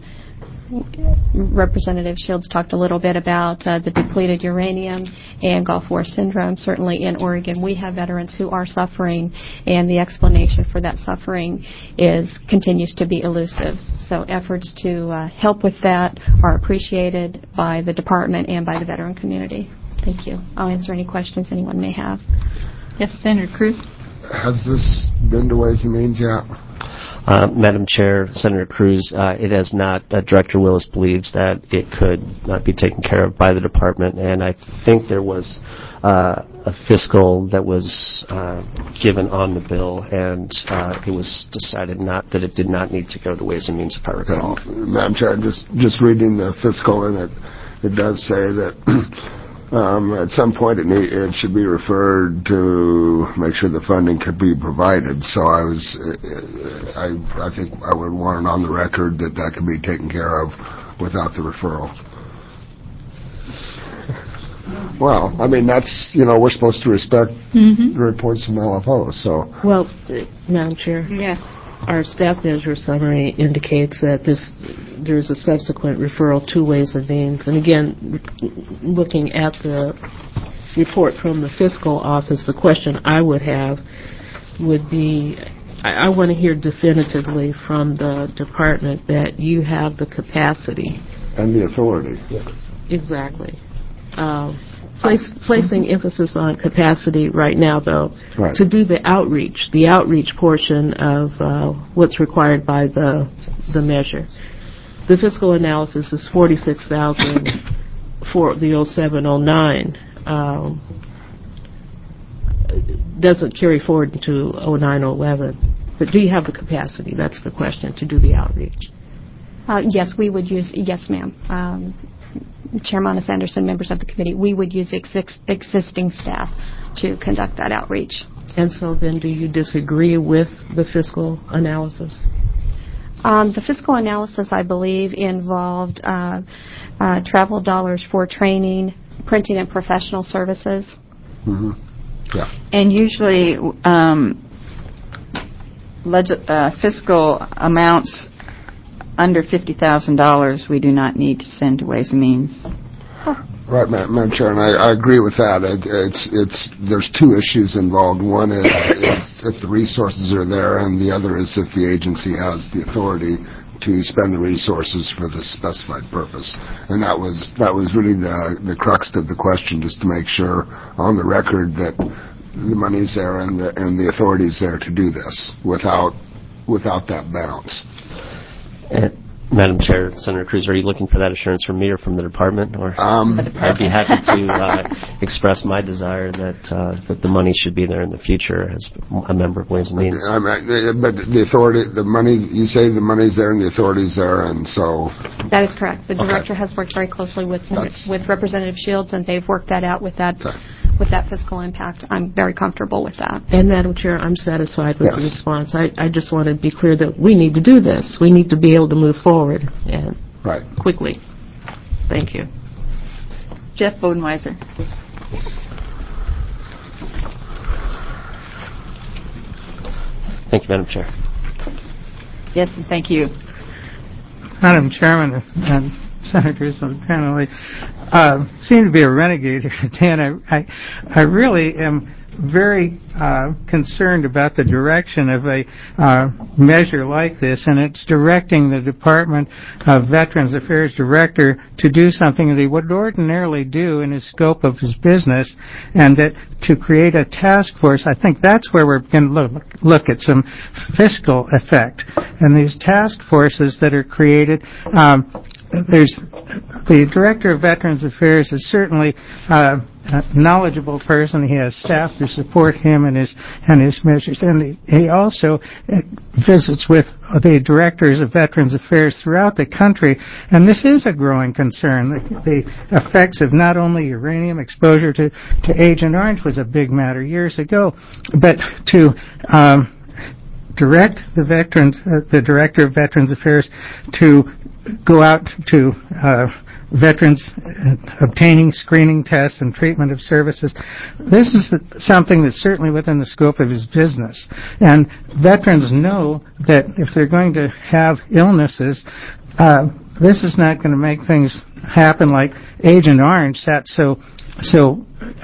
Representative Shields talked a little bit about uh, the depleted uranium and Gulf War syndrome. Certainly in Oregon, we have veterans who are suffering, and the explanation for that suffering is continues to be elusive. So efforts to uh, help with that are appreciated by the department and by the veteran community. Thank you. I'll answer any questions anyone may have. Yes, Senator Cruz. Has this been to Ways and Means yet? Uh, Madam Chair, Senator Cruz, uh, it has not. Uh, Director Willis believes that it could not be taken care of by the department, and I think there was uh, a fiscal that was uh, given on the bill, and uh, it was decided not that it did not need to go to Ways and Means, if I recall. Madam Chair, just just reading the fiscal, and it it does say that. Um, at some point, it, need, it should be referred to make sure the funding could be provided. So I was, uh, I, I think I would want it on the record that that could be taken care of without the referral. Well, I mean, that's, you know, we're supposed to respect mm-hmm. the reports from L F O, so. Well, uh, Madam Chair. Yes. Our staff measure summary indicates that this there's a subsequent referral to Ways and Means. And again, looking at the report from the fiscal office, the question I would have would be, I, I want to hear definitively from the department that you have the capacity. And the authority. Exactly. Um, Place, placing emphasis on capacity right now, though, right. to do the outreach, the outreach portion of uh, what's required by the the measure. The fiscal analysis is forty-six thousand dollars for the oh seven oh nine. Um, doesn't carry forward into oh nine oh eleven. But do you have the capacity? That's the question, to do the outreach. Uh, yes, we would use, yes, ma'am. Um, Chair Monis Anderson, members of the committee, we would use exi- existing staff to conduct that outreach. And so then do you disagree with the fiscal analysis? Um, the fiscal analysis, I believe, involved uh, uh, travel dollars for training, printing, and professional services. Mm-hmm. Yeah. And usually, um, leg- uh, fiscal amounts under fifty thousand dollars we do not need to send to Ways and Means. Right, Madam Madam Chair, and I, I agree with that. It, it's, it's, there's two issues involved. One is, is if the resources are there, and the other is if the agency has the authority to spend the resources for the specified purpose. And that was that was really the the crux of the question, just to make sure on the record that the money's there and the and the authority's there to do this without without that balance. Uh, Madam Chair, Senator Cruz, are you looking for that assurance from me or from the department? Or um, I'd be happy to uh, express my desire that uh, that the money should be there in the future as a member of Ways and Means. I mean, but the authority, the money, you say the money's there and the authority's there, and so. That is correct. The Okay. director has worked very closely with That's- with Representative Shields, and they've worked that out with that Okay. with that fiscal impact. I'm very comfortable with that. And Madam Chair, I'm satisfied with Yes. the response. I, I just want to be clear that we need to do this. We need to be able to move forward and Right. quickly. Thank you. Jeff Bodenweiser. Thank you, Madam Chair. Yes, and thank you. Madam Chairman and Senators on the panel, I uh, seem to be a renegade here today, and I, I, I really am very uh, concerned about the direction of a uh, measure like this, and it's directing the Department of Veterans Affairs Director to do something that he would ordinarily do in his scope of his business, and that to create a task force, I think that's where we're going to look, look at some fiscal effect. And these task forces that are created, um, there's the Director of Veterans Affairs is certainly uh, a knowledgeable person. He has staff to support him and his and his measures, and he, he also uh, visits with the directors of Veterans Affairs throughout the country. And this is a growing concern. The, the effects of not only uranium exposure to to Agent Orange was a big matter years ago, but to um, direct the veterans, uh, the Director of Veterans Affairs, to go out to uh, veterans uh, obtaining screening tests and treatment of services. This is something that's certainly within the scope of his business. And veterans know that if they're going to have illnesses, uh, this is not going to make things happen like Agent Orange sat so so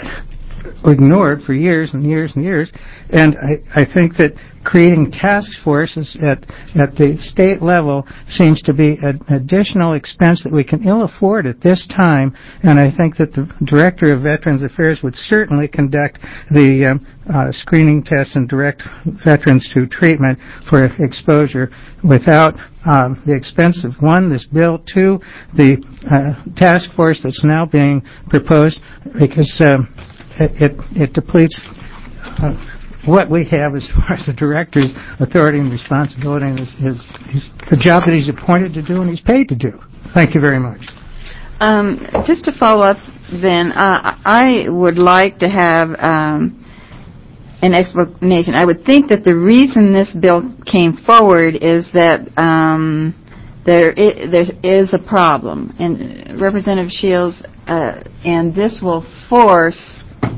ignored for years and years and years. And I, I think that creating task forces at, at the state level seems to be an additional expense that we can ill afford at this time. And I think that the Director of Veterans Affairs would certainly conduct the um, uh, screening tests and direct veterans to treatment for exposure without um, the expense of, one, this bill, two, the uh, task force that's now being proposed, because um, It, it, it depletes uh, what we have as far as the director's authority and responsibility and his, his, his, the job that he's appointed to do and he's paid to do. Thank you very much. Um, just to follow up, then, uh, I would like to have um, an explanation. I would think that the reason this bill came forward is that um, there, I- there is a problem, and Representative Shields, uh, and this will force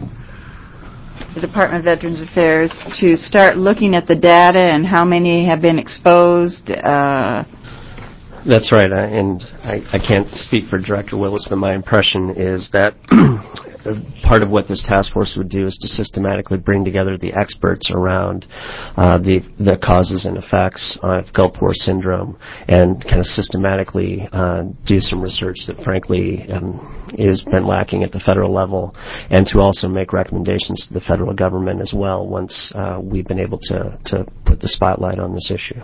the Department of Veterans Affairs to start looking at the data and how many have been exposed. Uh, That's right, I, and I, I can't speak for Director Willis, but my impression is that part of what this task force would do is to systematically bring together the experts around uh, the the causes and effects of Gulf War syndrome and kind of systematically uh, do some research that frankly um, has been lacking at the federal level, and to also make recommendations to the federal government as well once uh, we've been able to, to put the spotlight on this issue.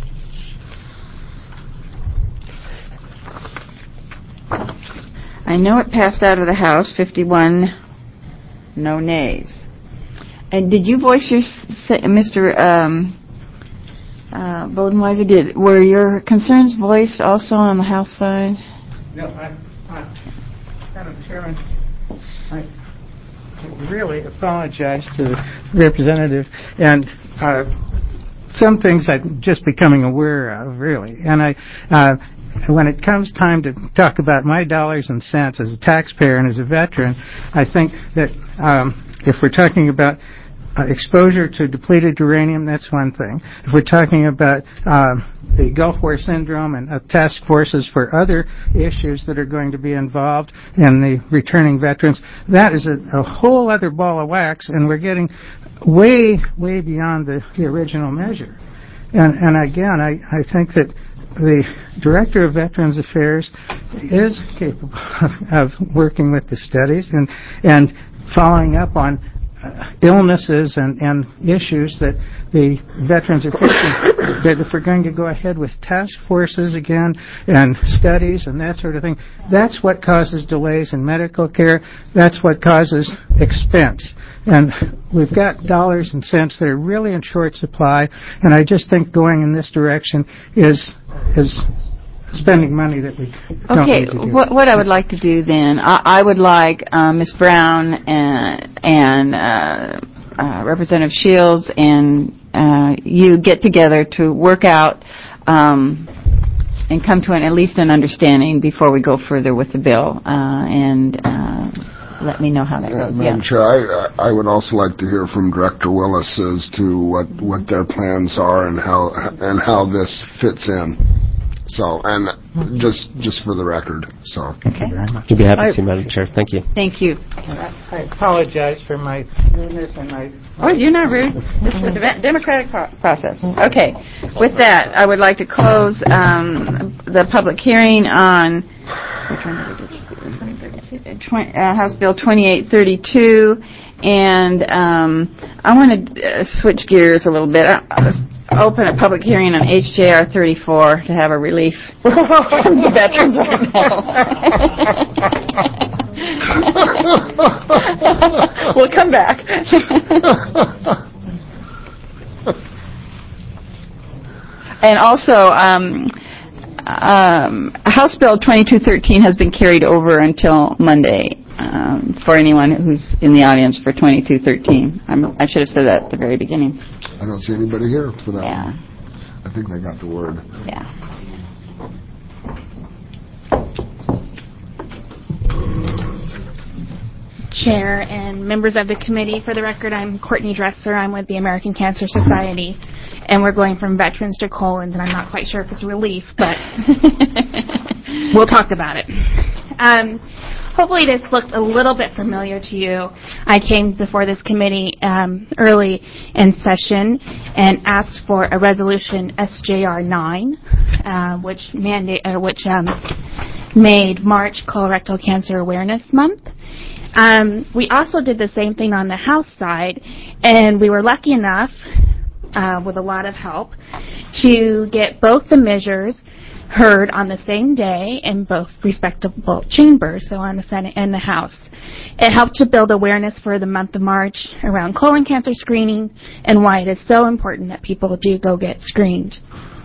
I know it passed out of the House, fifty-one no nays. And did you voice your, say, Mister Um, uh, Bodenweiser, did, were your concerns voiced also on the House side? No, I, I, Madam Chairman, I really apologize to the representative, and uh, some things I'm just becoming aware of, really. And I, uh, when it comes time to talk about my dollars and cents as a taxpayer and as a veteran, I think that um, if we're talking about uh, exposure to depleted uranium, that's one thing. If we're talking about uh, the Gulf War syndrome and uh, task forces for other issues that are going to be involved in the returning veterans, that is a, a whole other ball of wax, and we're getting way, way beyond the, the original measure. And, and again, I, I think that the Director of Veterans Affairs is capable of, of working with the studies and, and following up on uh, illnesses and, and issues that the veterans are facing. That if we're going to go ahead with task forces again and studies and that sort of thing, that's what causes delays in medical care. That's what causes expense. And we've got dollars and cents that are really in short supply, and I just think going in this direction is is spending money that we don't Okay, need to do. what, what I would like to do then, I, I would like uh, Miz Brown and, and uh, uh, Representative Shields and uh, you get together to work out um, and come to an, at least an understanding before we go further with the bill. Uh, and uh, let me know how that Yeah, goes. Madam Yeah. Chair, I, I would also like to hear from Director Willis as to what, what their plans are and how and how this fits in. So, and just just for the record. So, okay. Thank you very much. You'd be happy I, to, Madam Chair. Thank you. Thank you. I apologize for my rudeness and my... Oh, you're not rude. This is a de- democratic pro- process. Okay. With that, I would like to close um, the public hearing on which one did we do? Twenty, uh, House Bill twenty-eight thirty-two, and um, I want to uh, switch gears a little bit. I, I was open a public hearing on H J R thirty-four to have a relief from the veterans right now. We'll come back. And also, um, um, House Bill twenty-two thirteen has been carried over until Monday um, for anyone who's in the audience for twenty-two thirteen. I'm, I should have said that at the very beginning. I don't see anybody here for that Yeah. one. I think they got the word. Yeah. Chair and members of the committee, for the record, I'm Courtney Dresser. I'm with the American Cancer Society, and we're going from veterans to colons, and I'm not quite sure if it's relief, but we'll talk about it. Um, hopefully this looks a little bit familiar to you. I came before this committee um, early in session and asked for a resolution S J R nine, uh, which mandate, uh, which um, made March Colorectal Cancer Awareness Month. Um, we also did the same thing on the House side, and we were lucky enough, uh, with a lot of help, to get both the measures heard on the same day in both respectable chambers, so on the Senate and the House. It helped to build awareness for the month of March around colon cancer screening and why it is so important that people do go get screened.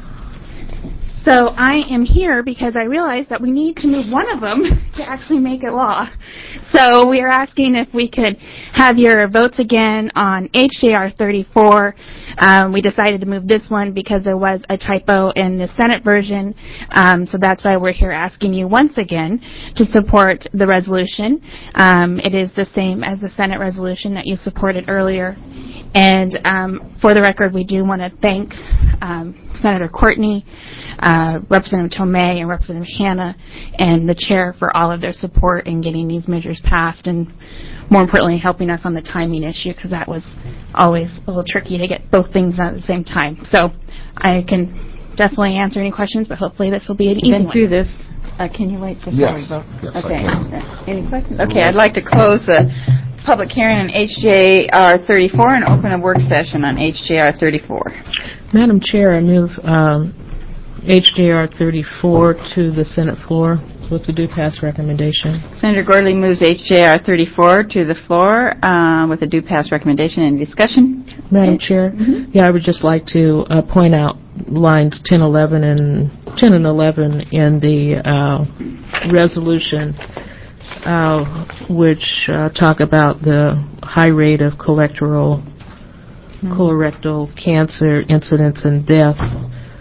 So I am here because I realized that we need to move one of them to actually make it law. So we are asking if we could have your votes again on H J R thirty-four. Um, we decided to move this one because there was a typo in the Senate version. Um, so that's why we're here asking you once again to support the resolution. Um, it is the same as the Senate resolution that you supported earlier. And um, for the record, we do want to thank um, Senator Courtney, uh, Representative Tomei, and Representative Hanna, and the chair for all of their support in getting these measures passed, and more importantly, helping us on the timing issue, because that was always a little tricky to get both things done at the same time. So I can definitely answer any questions, but hopefully this will be an easy Been one. through this. Uh, can you wait just Yes. while we vote? Yes, I okay. can. Uh, Any questions? Okay, I'd like to close the public hearing on H J R thirty-four and open a work session on H J R thirty-four. Madam Chair, I move um, H J R thirty-four to the Senate floor with the due pass recommendation. Senator Gordley moves H J R thirty-four to the floor uh, with a due pass recommendation. Any discussion? Madam Chair, Mm-hmm. yeah, I would just like to uh, point out lines ten, eleven, and ten and eleven in the uh, resolution, uh, which uh, talk about the high rate of colorectal, mm-hmm. colorectal cancer incidence and death.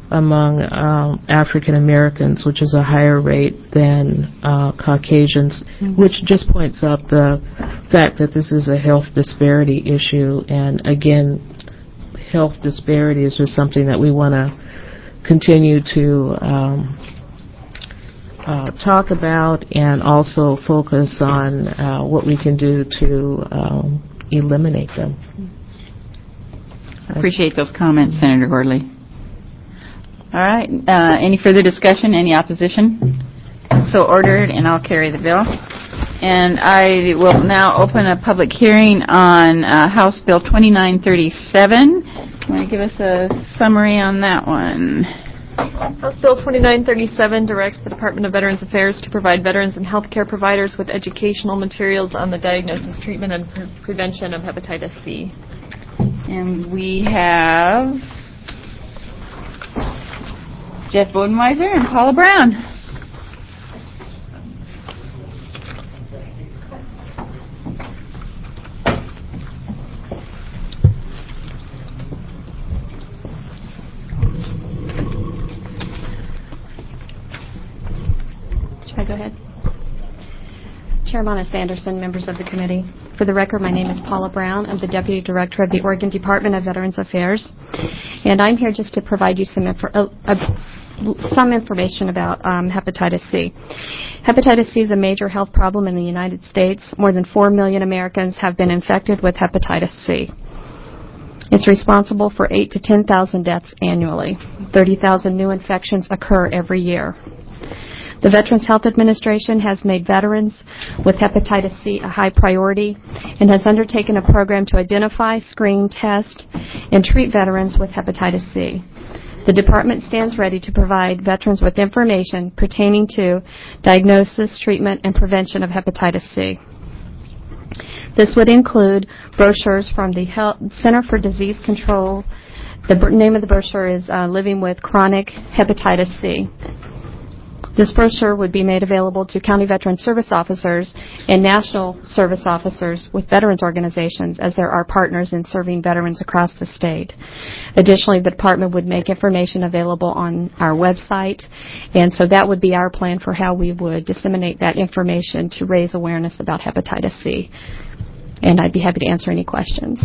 among um, African Americans, which is a higher rate than uh, Caucasians, mm-hmm. which just points up the fact that this is a health disparity issue. And again, health disparity is just something that we want to continue to um, uh, talk about, and also focus on uh, what we can do to um, eliminate them. Appreciate those comments, Senator Gordley. All right. Uh, any further discussion? Any opposition? So ordered, and I'll carry the bill. And I will now open a public hearing on uh, House Bill twenty-nine thirty-seven. Want to give us a summary on that one? House Bill twenty-nine thirty-seven directs the Department of Veterans Affairs to provide veterans and healthcare providers with educational materials on the diagnosis, treatment, and pre- prevention of hepatitis C. And we have Jeff Bodenweiser and Paula Brown. Should I go ahead? Chairman Anderson, members of the committee. For the record, my name is Paula Brown. I'm the Deputy Director of the Oregon Department of Veterans Affairs. And I'm here just to provide you some, infor- uh, uh, some information about um, hepatitis C. Hepatitis C is a major health problem in the United States. More than four million Americans have been infected with hepatitis C. It's responsible for eight to ten thousand deaths annually. thirty thousand new infections occur every year. The Veterans Health Administration has made veterans with hepatitis C a high priority and has undertaken a program to identify, screen, test, and treat veterans with hepatitis C. The department stands ready to provide veterans with information pertaining to diagnosis, treatment, and prevention of hepatitis C. This would include brochures from the Health Center for Disease Control. The br- name of the brochure is uh, Living with Chronic Hepatitis C. This brochure would be made available to county veteran service officers and national service officers with veterans organizations, as there are partners in serving veterans across the state. Additionally, the department would make information available on our website, and so that would be our plan for how we would disseminate that information to raise awareness about hepatitis C. And I'd be happy to answer any questions.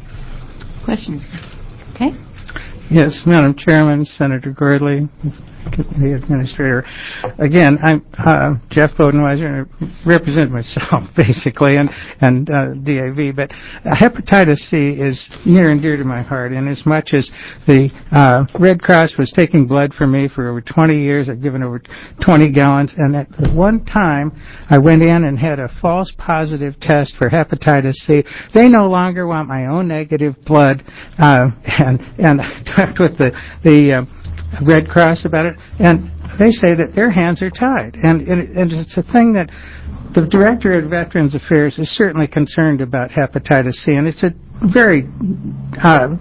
Questions? Okay. Yes, Madam Chairman, Senator Gordley, the Administrator. Again, I'm uh, Jeff Bodenweiser, and I represent myself, basically, and, and uh, D A V, but uh, hepatitis C is near and dear to my heart, and as much as the uh, Red Cross was taking blood from me for over twenty years, I've given over twenty gallons, and at the one time I went in and had a false positive test for hepatitis C. They no longer want my own negative blood, uh, and, and I talked with the, the uh, Red Cross about it, and they say that their hands are tied. And, and, and it's a thing that the Director of Veterans Affairs is certainly concerned about hepatitis C, and it's a very, uh,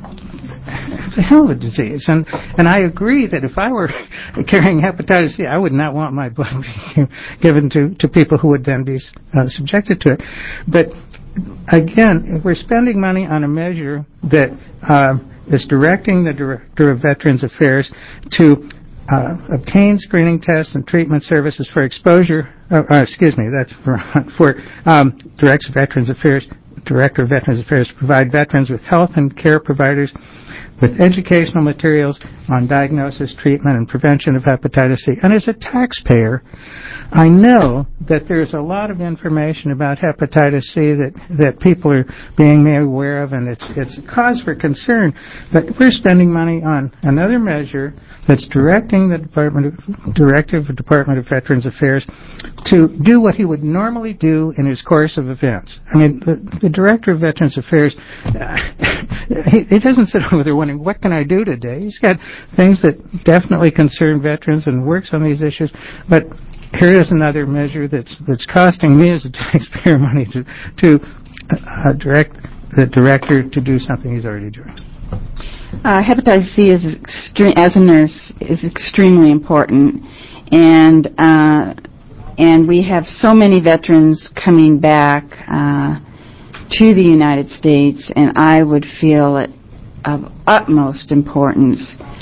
it's a hell of a disease. And, and I agree that if I were carrying hepatitis C, I would not want my blood being given to, to people who would then be uh, subjected to it. But again, if we're spending money on a measure that uh, is directing the Director of Veterans Affairs to uh, obtain screening tests and treatment services for exposure, uh, uh, excuse me, that's for, for um, directs Veterans Affairs, Director of Veterans Affairs to provide veterans with health and care providers with educational materials on diagnosis, treatment, and prevention of hepatitis C. And as a taxpayer, I know that there's a lot of information about hepatitis C that, that people are being made aware of, and it's it's a cause for concern. But we're spending money on another measure that's directing the Department of, Director of the Department of Veterans Affairs to do what he would normally do in his course of events. I mean, the, the Director of Veterans Affairs, uh, he, he doesn't sit over there wondering, what can I do today? He's got things that definitely concern veterans and works on these issues, but here is another measure that's that's costing me as a taxpayer money to to uh, direct the director to do something he's already doing. Uh, hepatitis C is extre- as a nurse is extremely important, and uh, and we have so many veterans coming back uh, to the United States, and I would feel it of utmost importance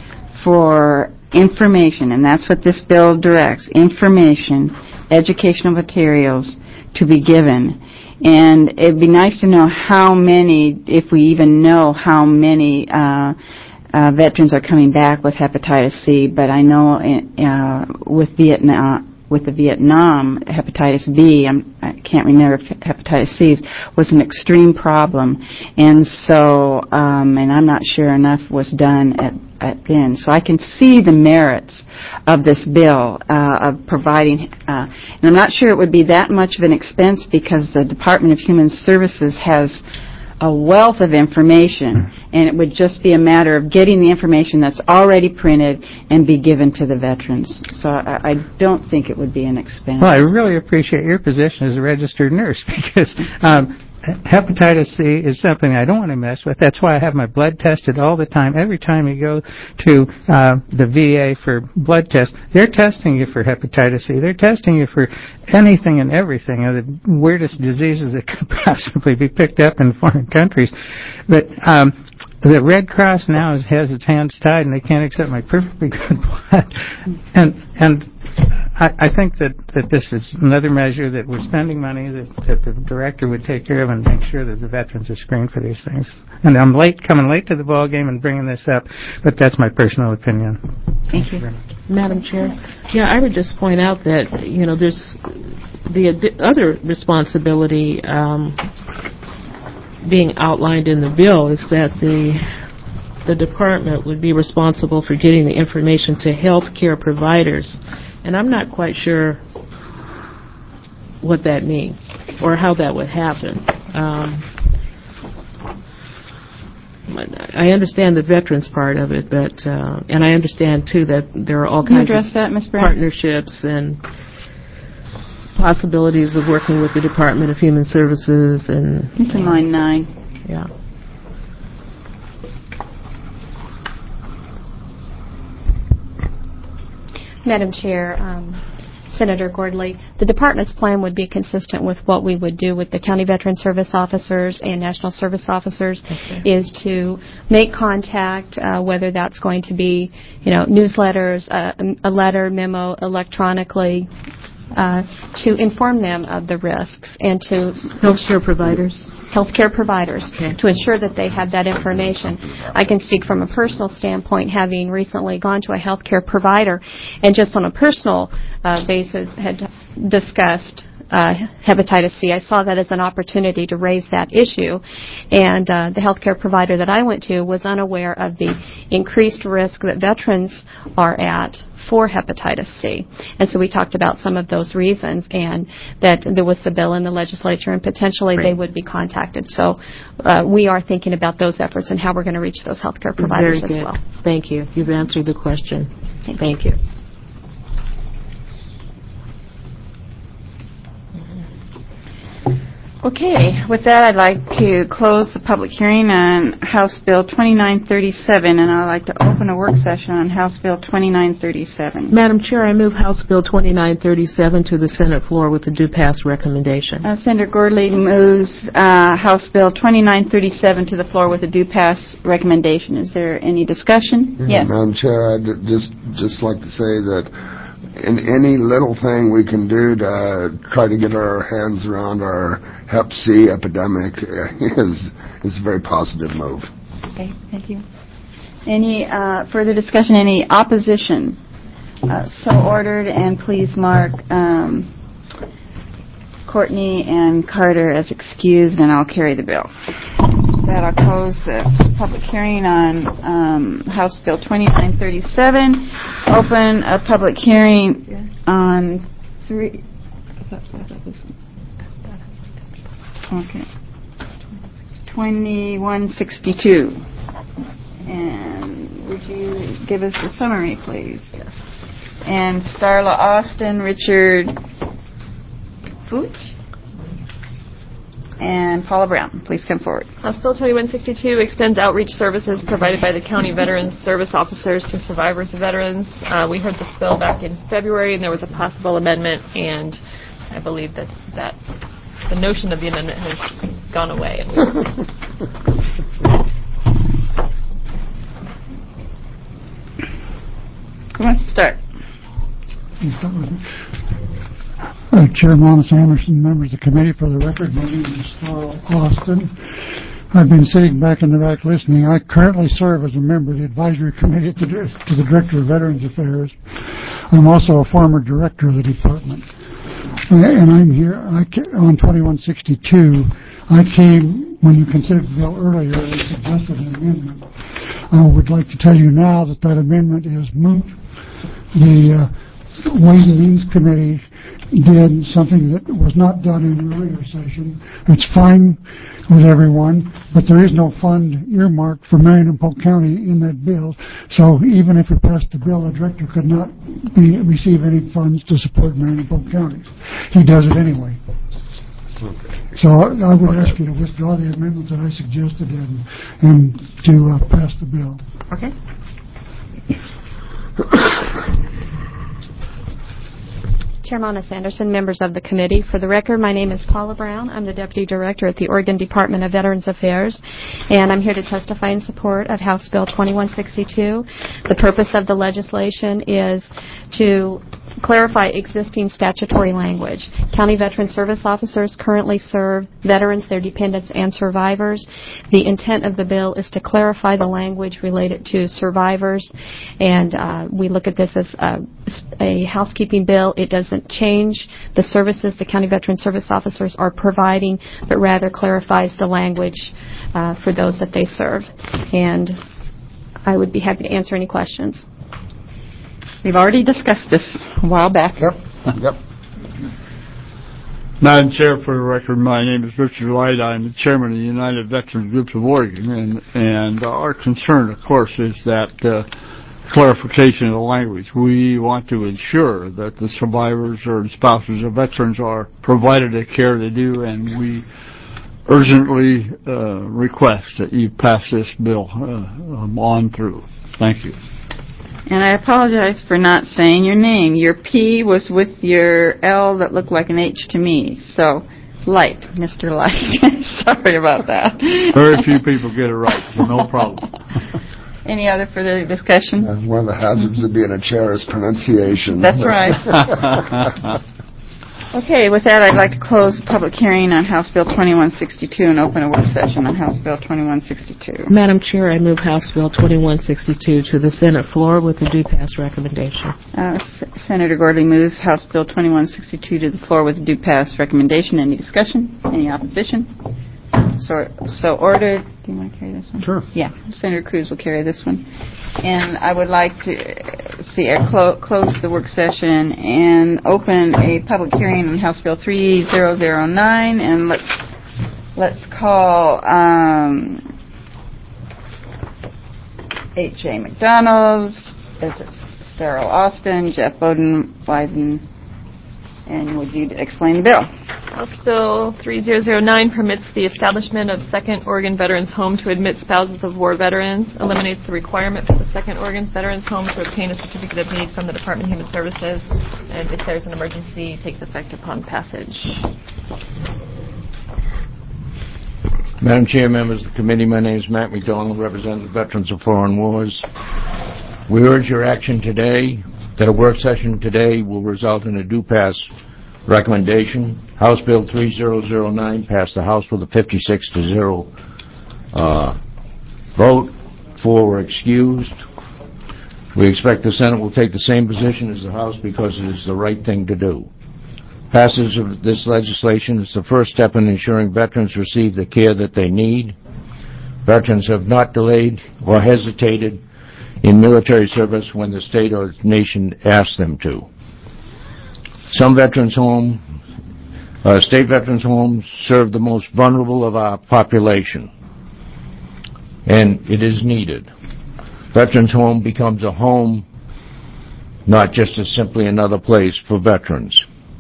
for information, and that's what this bill directs, information, educational materials to be given. And it'd be nice to know how many, if we even know how many uh, uh, veterans are coming back with hepatitis C, but I know in, uh, with Vietnam, with the Vietnam hepatitis B, I'm, I can't remember if hepatitis C was an extreme problem, and so, um, and I'm not sure enough was done at, at then. So I can see the merits of this bill, uh, of providing, uh, and I'm not sure it would be that much of an expense because the Department of Human Services has a wealth of information, and it would just be a matter of getting the information that's already printed and be given to the veterans. So I, I don't think it would be an expense. Well, I really appreciate your position as a registered nurse because um, hepatitis C is something I don't want to mess with. That's why I have my blood tested all the time. Every time you go to uh, the V A for blood tests, they're testing you for hepatitis C. They're testing you for anything and everything, you know, the weirdest diseases that could possibly be picked up in foreign countries. But um, the Red Cross now is, has its hands tied, and they can't accept my perfectly good blood. And and I, I think that, that this is another measure that we're spending money that, that the director would take care of and make sure that the veterans are screened for these things. And I'm late, coming late to the ball game and bringing this up, but that's my personal opinion. Thank you. Madam Chair, yeah, I would just point out that, you know, there's the ad- other responsibility um, being outlined in the bill is that the the department would be responsible for getting the information to health care providers. And I'm not quite sure what that means or how that would happen. Um, I understand the veterans part of it, but uh, and I understand too that there are all Can you kinds address that, Miz of Brown? partnerships and possibilities of working with the Department of Human Services and. It's in line nine. Yeah. Madam Chair, um, Senator Gordley, the department's plan would be consistent with what we would do with the county veteran service officers and national service officers, okay. is to make contact, uh, whether that's going to be, you know, newsletters, uh, a letter, memo, electronically, uh, to inform them of the risks and to healthcare providers. Healthcare providers okay. to ensure that they have that information. I can speak from a personal standpoint, having recently gone to a healthcare provider and just on a personal uh, basis had discussed uh, hepatitis C. I saw that as an opportunity to raise that issue, and uh, the healthcare provider that I went to was unaware of the increased risk that veterans are at for hepatitis C. And so we talked about some of those reasons and that there was the bill in the legislature and potentially right. they would be contacted. So uh, we are thinking about those efforts and how we're going to reach those healthcare providers Very good. as well. Thank you. You've answered the question. Thank, Thank you. you. Okay, with that, I'd like to close the public hearing on House Bill twenty-nine thirty-seven, and I'd like to open a work session on House Bill twenty-nine thirty-seven. Madam Chair, I move House Bill twenty-nine thirty-seven to the Senate floor with a due pass recommendation. Uh, Senator Gordley moves uh, House Bill twenty-nine thirty-seven to the floor with a due pass recommendation. Is there any discussion? Mm-hmm. Yes. Madam Chair, I'd just just like to say that in any little thing we can do to try to get our hands around our Hep C epidemic is is a very positive move. Okay, thank you. Any uh, further discussion? Any opposition? Uh, so ordered, and please mark um, Courtney and Carter as excused, and I'll carry the bill. With that, I'll close the public hearing on um, House Bill twenty-nine thirty-seven. Open a public hearing on three. I thought, I thought this one. Okay. twenty-one sixty-two. And would you give us a summary, please? Yes. And Starla Austin, Richard Fooch, and Paula Brown. Please come forward. House Bill twenty-one sixty-two extends outreach services provided by the county veterans service officers to survivors of veterans. Uh, we heard this bill back in February, and there was a possible amendment, and I believe that, that the notion of the amendment has gone away. Who wants to start? Uh, Chair Monis Anderson, members of the committee, for the record, my name is Carl Austin. I've been sitting back in the back listening. I currently serve as a member of the advisory committee to, to the Director of Veterans Affairs. I'm also a former director of the department. And I'm here I, on twenty-one sixty-two. I came, when you considered the bill earlier, and suggested an amendment. I would like to tell you now that that amendment is moot. The uh, Ways and Means Committee did something that was not done in an earlier session. It's fine with everyone, but there is no fund earmarked for Marion and Polk County in that bill. So even if we passed the bill, the director could not be, receive any funds to support Marion and Polk County. He does it anyway. Okay. So I, I would okay. ask you to withdraw the amendment that I suggested and, and to uh, pass the bill. Okay. Chair Monis Anderson, members of the committee. For the record, my name is Paula Brown. I'm the Deputy Director at the Oregon Department of Veterans Affairs, and I'm here to testify in support of House Bill twenty-one sixty-two. The purpose of the legislation is to clarify existing statutory language. County Veteran Service Officers currently serve veterans, their dependents, and survivors. The intent of the bill is to clarify the language related to survivors, and uh, we look at this as a, a housekeeping bill. It doesn't change the services the County Veteran Service Officers are providing, but rather clarifies the language uh, for those that they serve. And I would be happy to answer any questions. We've already discussed this a while back. Yep. Yep. Madam Chair, for the record, my name is Richard Light. I'm the chairman of the United Veterans Groups of Oregon, and, and our concern, of course, is that uh, clarification of the language. We want to ensure that the survivors or spouses of veterans are provided the care they do, and we urgently uh, request that you pass this bill uh, um, on through. Thank you. And I apologize for not saying your name. Your P was with your L that looked like an H to me. So, Light, Mister Light. Sorry about that. Very few people get it right, so no problem. Any other further discussion? Uh, one of the hazards of being a chair is pronunciation. That's right. Okay, with that, I'd like to close the public hearing on House Bill twenty-one sixty-two and open a work session on House Bill twenty-one sixty-two. Madam Chair, I move House Bill twenty-one sixty-two to the Senate floor with a due pass recommendation. Uh, S- Senator Gordley moves House Bill twenty-one sixty-two to the floor with a due pass recommendation. Any discussion? Any opposition? So, so ordered. Do you want to carry this one? Sure. Yeah, Senator Cruz will carry this one. And I would like to see uh, clo- close the work session and open a public hearing on House Bill three thousand nine. And let's let's call um, H J McDonald, Sterile Austin, Jeff Bodenweisen, and would you explain the bill? House Bill three thousand nine permits the establishment of Second Oregon Veterans Home to admit spouses of war veterans, eliminates the requirement for the Second Oregon Veterans Home to obtain a certificate of need from the Department of Human Services, and declares an emergency, takes effect upon passage. Madam Chair, members of the committee, my name is Matt McDonald, representing the Veterans of Foreign Wars. We urge your action today, that a work session today will result in a due pass recommendation. House Bill three thousand nine passed the House with a fifty-six to zero uh, vote. Four were excused. We expect the Senate will take the same position as the House because it is the right thing to do. Passage of this legislation is the first step in ensuring veterans receive the care that they need. Veterans have not delayed or hesitated in military service when the state or nation asks them to. Some veterans home, uh, state veterans homes serve the most vulnerable of our population, and it is needed. Veterans home becomes a home, not just as simply another place for veterans.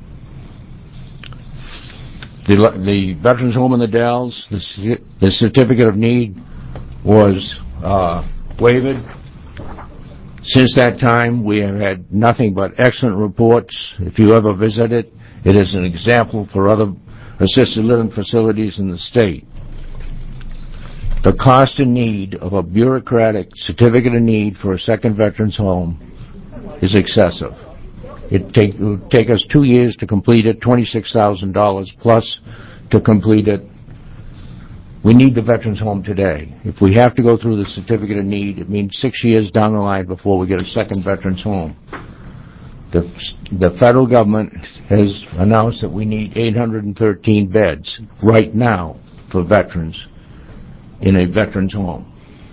The, the veterans home in the Dalles, the, the certificate of need was uh, waived. Since that time, we have had nothing but excellent reports. If you ever visit it, it is an example for other assisted living facilities in the state. The cost and need of a bureaucratic certificate of need for a second veterans home is excessive. It take, it would take us two years to complete it, twenty-six thousand dollars plus to complete it. We need the Veterans Home today. If we have to go through the Certificate of Need, it means six years down the line before we get a second Veterans Home. The, the federal government has announced that we need eight hundred thirteen beds right now for veterans in a Veterans Home.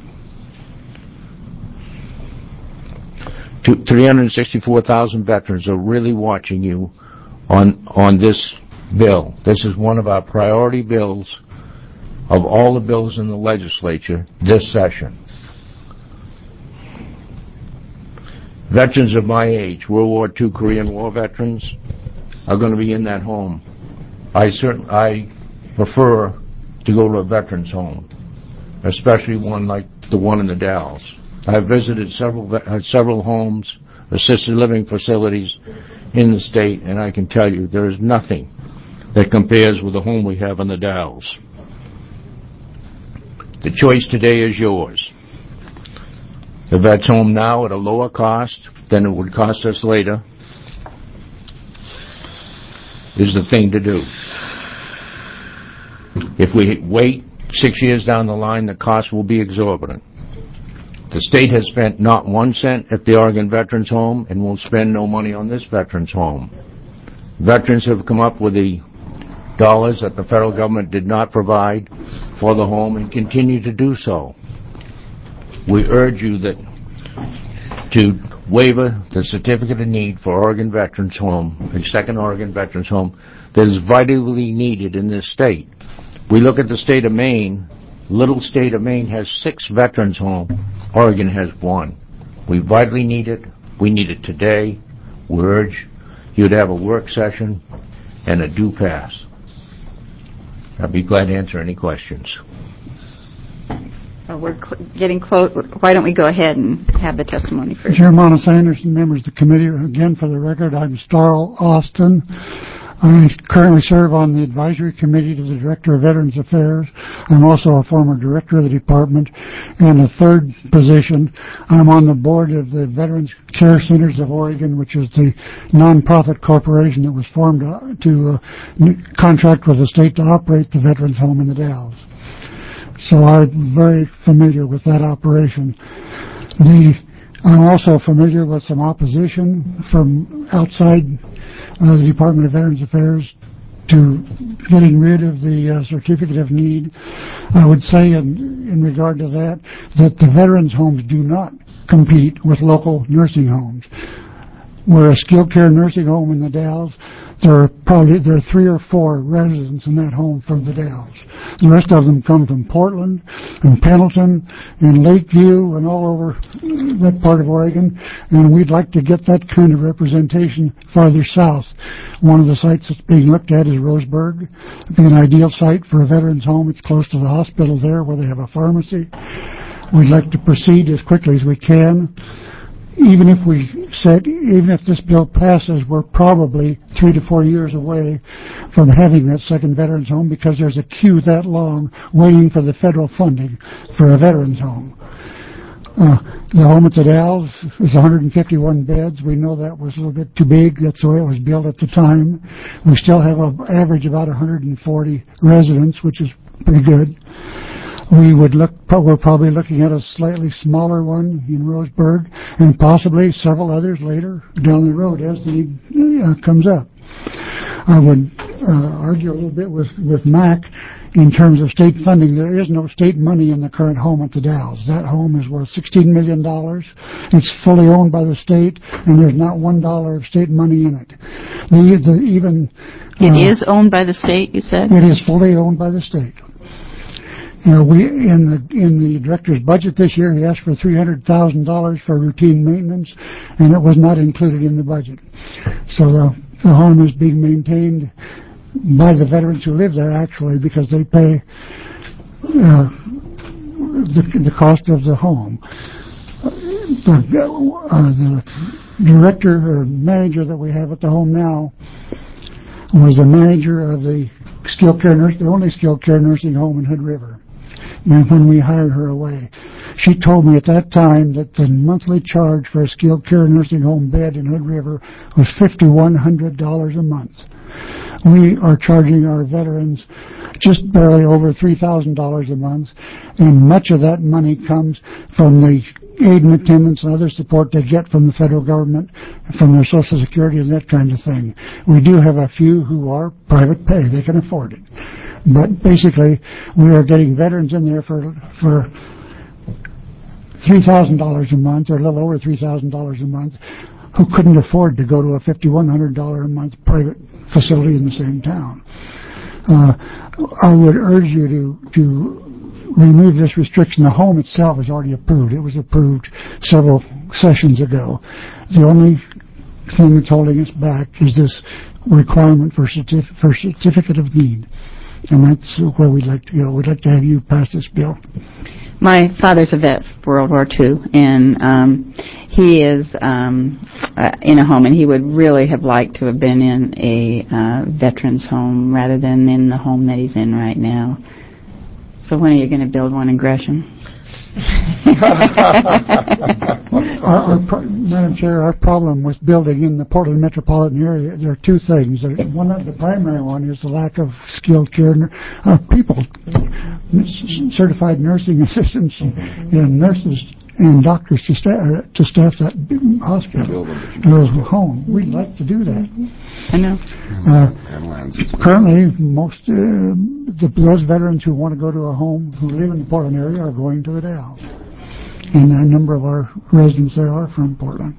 three hundred sixty-four thousand veterans are really watching you on on this bill. This is one of our priority bills of all the bills in the legislature this session. Veterans of my age, World War Two, Korean War veterans, are going to be in that home. I certain I prefer to go to a veterans home, especially one like the one in the Dalles. I've visited several uh, several homes, assisted living facilities in the state, and I can tell you there is nothing that compares with the home we have in the Dalles. The choice today is yours. The Vets Home now at a lower cost than it would cost us later is the thing to do. If we wait six years down the line, the cost will be exorbitant. The state has spent not one cent at the Oregon Veterans Home and will spend no money on this Veterans Home. Veterans have come up with the dollars that the federal government did not provide for the home and continue to do so. We urge you that to waiver the Certificate of Need for Oregon Veterans Home, a second Oregon Veterans Home that is vitally needed in this state. We look at the state of Maine. Little state of Maine has six veterans homes. Oregon has one. We vitally need it. We need it today. We urge you to have a work session and a due pass. I'll be glad to answer any questions. Well, we're cl- getting close. Why don't we go ahead and have the testimony first? Chairman Anderson, members of the committee, again for the record, I'm Starl Austin. I currently serve on the advisory committee to the Director of Veterans Affairs. I'm also a former director of the department. And a third position, I'm on the board of the Veterans Care Centers of Oregon, which is the nonprofit corporation that was formed to uh, contract with the state to operate the Veterans Home in the Dalles. So I'm very familiar with that operation. The I'm also familiar with some opposition from outside uh, the Department of Veterans Affairs to getting rid of the uh, Certificate of Need. I would say in, in regard to that, that the veterans homes do not compete with local nursing homes. We're a skilled care nursing home in the Dalles. There are probably there are three or four residents in that home from the Dalles. The rest of them come from Portland and Pendleton and Lakeview and all over that part of Oregon, and we'd like to get that kind of representation farther south. One of the sites that's being looked at is Roseburg. It'd be an ideal site for a veterans home. It's close to the hospital there where they have a pharmacy. We'd like to proceed as quickly as we can. Even if we said, even if this bill passes, we're probably three to four years away from having that second veterans home because there's a queue that long waiting for the federal funding for a veterans home. Uh, the home at the Dalles is one hundred fifty-one beds. We know that was a little bit too big. That's the way it was built at the time. We still have an average about one hundred forty residents, which is pretty good. We would look, we're probably looking at a slightly smaller one in Roseburg and possibly several others later down the road as the need uh, comes up. I would uh, argue a little bit with, with Mac in terms of state funding. There is no state money in the current home at the Dalles. That home is worth sixteen million dollars. It's fully owned by the state, and there's not one dollar of state money in it. The, the, even It uh, is owned by the state, you said? It is fully owned by the state. You know, we in the in the director's budget this year, he asked for three hundred thousand dollars for routine maintenance, and it was not included in the budget. So the, the home is being maintained by the veterans who live there, actually, because they pay uh, the, the cost of the home. The, uh, the director or manager that we have at the home now was the manager of the skilled care nurse, the only skilled care nursing home in Hood River. And when we hired her away, She told me at that time that the monthly charge for a skilled care nursing home bed in Hood River was five thousand one hundred dollars a month. We are charging our veterans just barely over three thousand dollars a month, and much of that money comes from the aid and attendance and other support they get from the federal government, from their Social Security and that kind of thing. We do have a few who are private pay. They can afford it. But basically, we are getting veterans in there for for three thousand dollars a month, or a little over three thousand dollars a month, who couldn't afford to go to a five thousand one hundred dollars a month private facility in the same town. Uh, I would urge you to, to remove this restriction. The home itself is already approved. It was approved several sessions ago. The only thing that's holding us back is this requirement for, certif- for certificate of need. And that's where we'd like to go. We'd like to have you pass this bill. My father's a vet for World War Two, and um, he is um, uh, in a home, and he would really have liked to have been in a uh, veteran's home rather than in the home that he's in right now. So when are you going to build one in Gresham? our, our pro- Madam Chair, our problem with building in the Portland metropolitan area, there are two things. There, one of the primary one is the lack of skilled care uh, people, certified nursing assistants and nurses and doctors to, sta- to staff that hospital or home. We'd like to do that. I know. Uh, currently, most uh, the, those veterans who want to go to a home who live in the Portland area are going to the Dalles. And a number of our residents there are from Portland.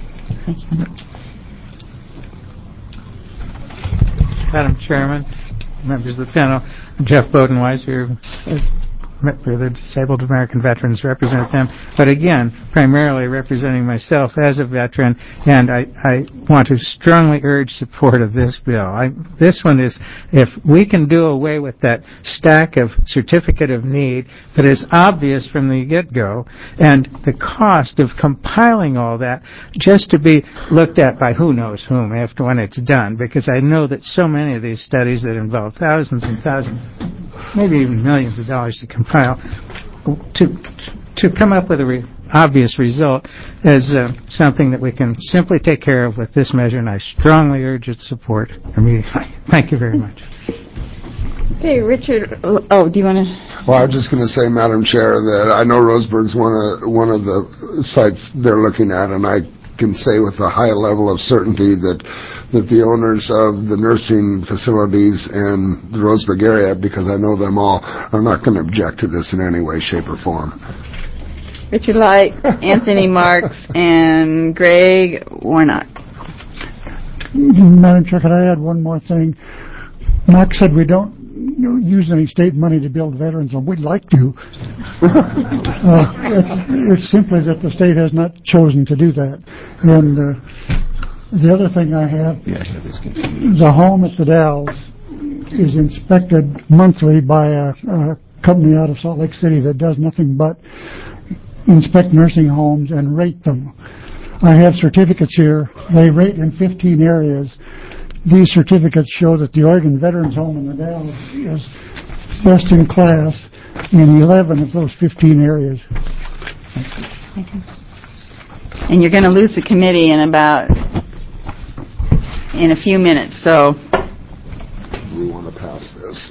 Madam Chairman, members of the panel, I'm Jeff Bodenweiser here for the Disabled American Veterans, represent them. But again, primarily representing myself as a veteran, and I, I want to strongly urge support of this bill. I, this one is, if we can do away with that stack of certificate of need that is obvious from the get-go, and the cost of compiling all that just to be looked at by who knows whom after when it's done, because I know that so many of these studies that involve thousands and thousands, maybe even millions of dollars to compile, to to come up with a re- obvious result is uh, something that we can simply take care of with this measure, and I strongly urge its support immediately. Thank you very much. Okay, Richard. Oh, do you want to? Well, I was just going to say, Madam Chair, that I know Roseburg's one of one of the sites they're looking at, and I can say with a high level of certainty that that the owners of the nursing facilities in the Roseburg area, because I know them all, are not going to object to this in any way, shape, or form. Richard Light, Anthony Marks, and Greg Warnock. Madam Chair, could I add one more thing? Mark said we don't use any state money to build veterans homes. We'd like to. uh, it's, it's simply that the state has not chosen to do that. And uh, the other thing I have, the home at the Dalles is inspected monthly by a, a company out of Salt Lake City that does nothing but inspect nursing homes and rate them. I have certificates here. They rate in fifteen areas. These certificates show that the Oregon Veterans Home in the Dalles is best in class in eleven of those fifteen areas. Thank you. And you're going to lose the committee in about in a few minutes, so. We want to pass this.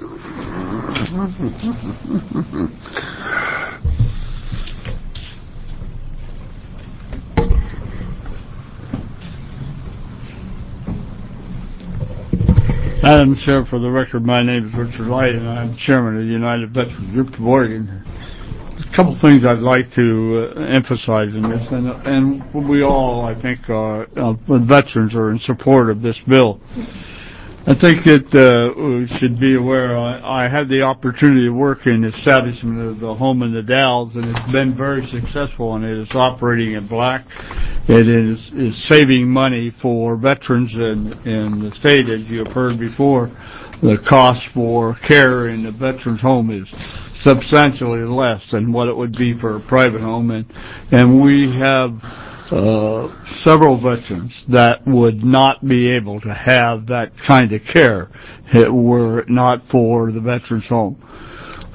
Madam Chair, for the record, my name is Richard Light, and I'm chairman of the United Veterans Group of Oregon. There's a couple things I'd like to uh, emphasize in this, and, and we all, I think, are, uh, veterans are in support of this bill. I think that uh, we should be aware, I, I had the opportunity to work in the establishment of the home in the Dalles, and it's been very successful, and it is operating in black. It is, is saving money for veterans in, in the state, as you have heard before. The cost for care in the veterans home is substantially less than what it would be for a private home, and, and we have Uh, several veterans that would not be able to have that kind of care were it not for the veterans home.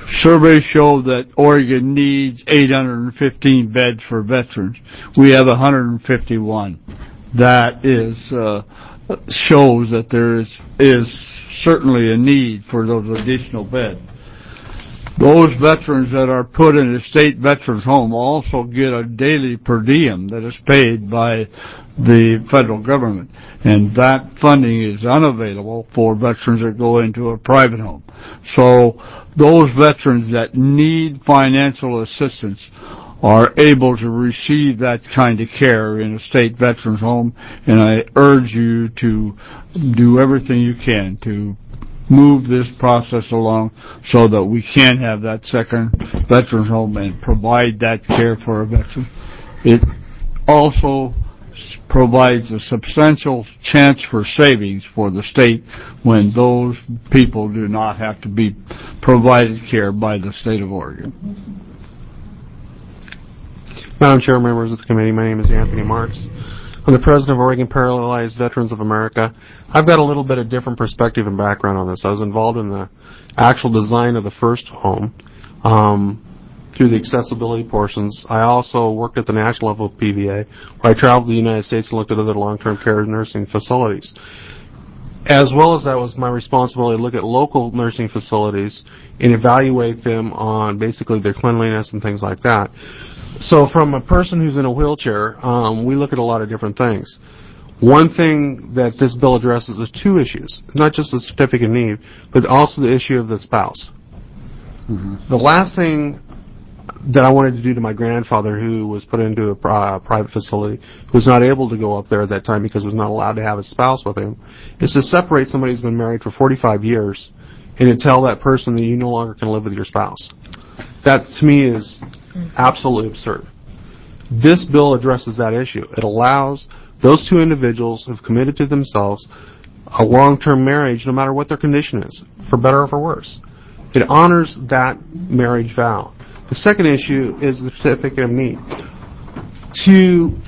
surveys show that Oregon needs eight hundred fifteen beds for veterans. We have one hundred fifty-one. That is uh, shows that there is is certainly a need for those additional beds. Those veterans that are put in a state veterans home also get a daily per diem that is paid by the federal government, and that funding is unavailable for veterans that go into a private home. So those veterans that need financial assistance are able to receive that kind of care in a state veterans home, and I urge you to do everything you can to move this process along so that we can have that second veterans home and provide that care for a veteran. It also provides a substantial chance for savings for the state when those people do not have to be provided care by the state of Oregon. Madam Chair, members of the committee, my name is Anthony Marks. I'm the president of Oregon Paralyzed Veterans of America. I've got a little bit of different perspective and background on this. I was involved in the actual design of the first home um, through the accessibility portions. I also worked at the national level of P V A, where I traveled the United States and looked at other long-term care nursing facilities. As well as that was my responsibility to look at local nursing facilities and evaluate them on basically their cleanliness and things like that. So from a person who's in a wheelchair, um, we look at a lot of different things. One thing that this bill addresses is two issues, not just the certificate of need, but also the issue of the spouse. Mm-hmm. The last thing that I wanted to do to my grandfather, who was put into a uh, private facility, who was not able to go up there at that time because he was not allowed to have his spouse with him, is to separate somebody who's been married for forty-five years and to tell that person that you no longer can live with your spouse. That, to me, is absolutely absurd. This bill addresses that issue. It allows those two individuals who have committed to themselves a long-term marriage, no matter what their condition is, for better or for worse. It honors that marriage vow. The second issue is the certificate of need. To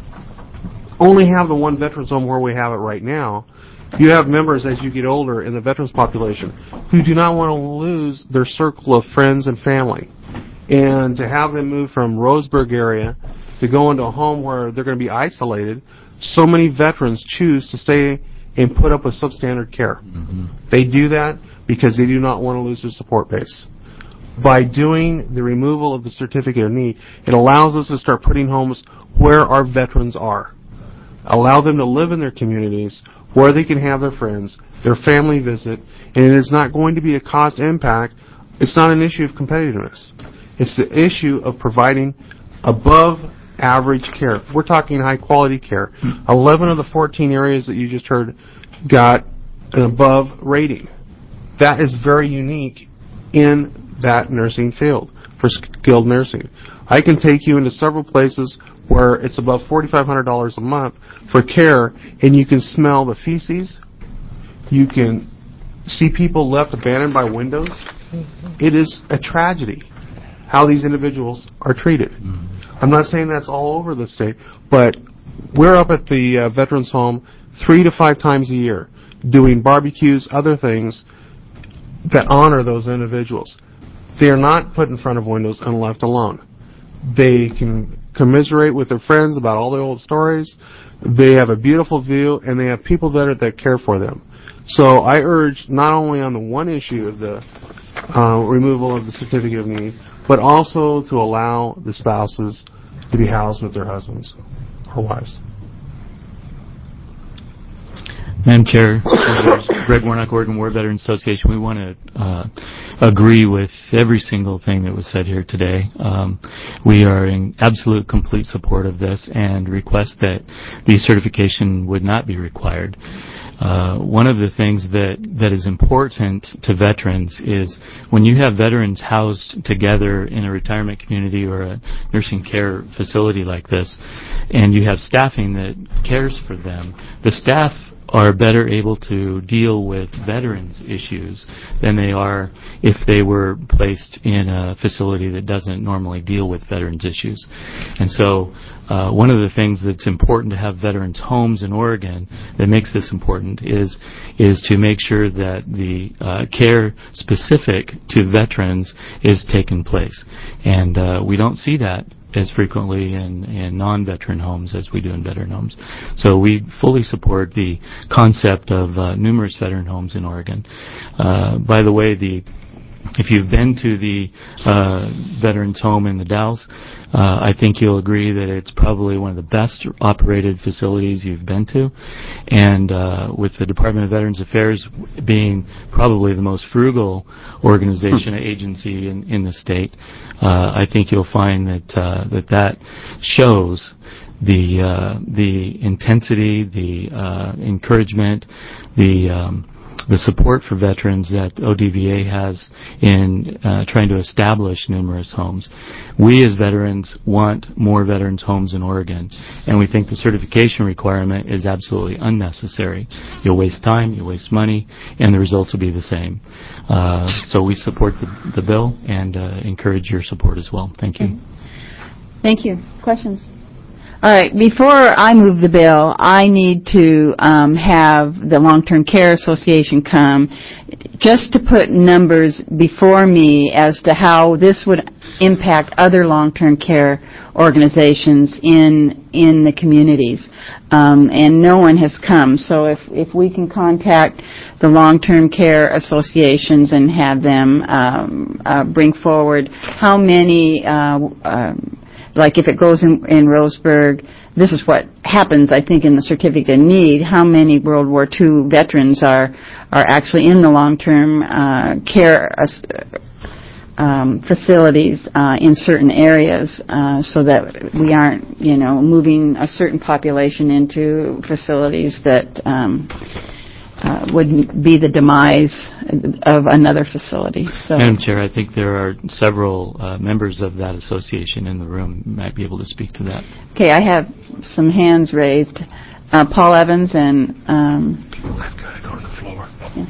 only have the one veterans home where we have it right now, you have members as you get older in the veterans population who do not want to lose their circle of friends and family. And to have them move from Roseburg area to go into a home where they're going to be isolated, so many veterans choose to stay and put up with substandard care. Mm-hmm. They do that because they do not want to lose their support base. By doing the removal of the certificate of need, it allows us to start putting homes where our veterans are. Allow them to live in their communities where they can have their friends, their family visit, and it is not going to be a cost impact. It's not an issue of competitiveness. It's the issue of providing above average care. We're talking high quality care. eleven of the fourteen areas that you just heard got an above rating. That is very unique in that nursing field for skilled nursing. I can take you into several places where it's above four thousand five hundred dollars a month for care, and you can smell the feces. You can see people left abandoned by windows. It is a tragedy how these individuals are treated. Mm-hmm. I'm not saying that's all over the state, but we're up at the uh, Veterans Home three to five times a year doing barbecues, other things that honor those individuals. They are not put in front of windows and left alone. They can commiserate with their friends about all the old stories. They have a beautiful view, and they have people there that care for them. So I urge not only on the one issue of the uh, removal of the certificate of need, but also to allow the spouses to be housed with their husbands or wives. Madam Chair, Greg Warnock, Oregon War Veterans Association, we want to uh, agree with every single thing that was said here today. Um, we are in absolute, complete support of this and request that the certification would not be required. Uh, one of the things that, that is important to veterans is when you have veterans housed together in a retirement community or a nursing care facility like this, and you have staffing that cares for them, the staff are better able to deal with veterans issues than they are if they were placed in a facility that doesn't normally deal with veterans issues. And so uh, one of the things that's important to have veterans homes in Oregon that makes this important is is to make sure that the uh, care specific to veterans is taken place. And uh, we don't see that as frequently in, in non-veteran homes as we do in veteran homes. So we fully support the concept of uh, numerous veteran homes in Oregon. Uh, by the way, the if you've been to the uh, Veterans Home in the Dalles, uh, I think you'll agree that it's probably one of the best operated facilities you've been to. And uh, with the Department of Veterans Affairs being probably the most frugal organization, agency in, in the state, uh, I think you'll find that uh, that, that shows the uh, the intensity, the uh, encouragement, the um, the support for veterans that O D V A has in uh, trying to establish numerous homes. We as veterans want more veterans homes in Oregon, and we think the certification requirement is absolutely unnecessary. You'll waste time, you'll waste money, and the results will be the same. Uh, so we support the, the bill and uh, encourage your support as well. Thank you. Thank you. Questions? All right. Before I move the bill, I need to um, have the Long-Term Care Association come just to put numbers before me as to how this would impact other long-term care organizations in in the communities. Um, and no one has come. So if, if we can contact the long-term care associations and have them um, uh, bring forward how many uh, um, like if it goes in, in Roseburg, this is what happens, I think, in the certificate of need, how many World War Two veterans are are actually in the long-term uh, care uh, um, facilities uh, in certain areas uh, so that we aren't, you know, moving a certain population into facilities that um, Uh, would be the demise of another facility. So, Madam Chair, I think there are several uh, members of that association in the room who might be able to speak to that. Okay, I have some hands raised. Uh, Paul Evans and... Um, I've got to go to the floor. Yeah.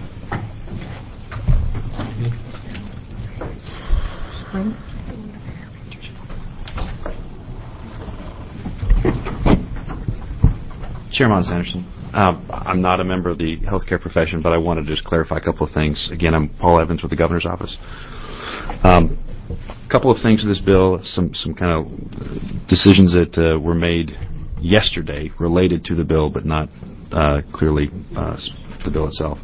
Chairman Sanderson. Uh, I'm not a member of the healthcare profession, but I want to just clarify a couple of things. Again, I'm Paul Evans with the Governor's Office. Um, a couple of things with this bill, some some kind of decisions that uh, were made yesterday related to the bill, but not uh, clearly uh, the bill itself.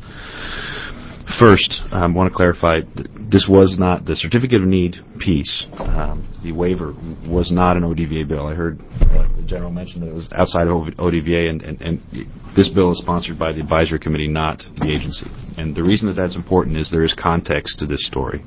First, I um, want to clarify, this was not, the Certificate of Need piece, um, the waiver, was not an O D V A bill. I heard uh, the General mention that it was outside of O D V A, and, and, and this bill is sponsored by the Advisory Committee, not the agency. And the reason that that's important is there is context to this story.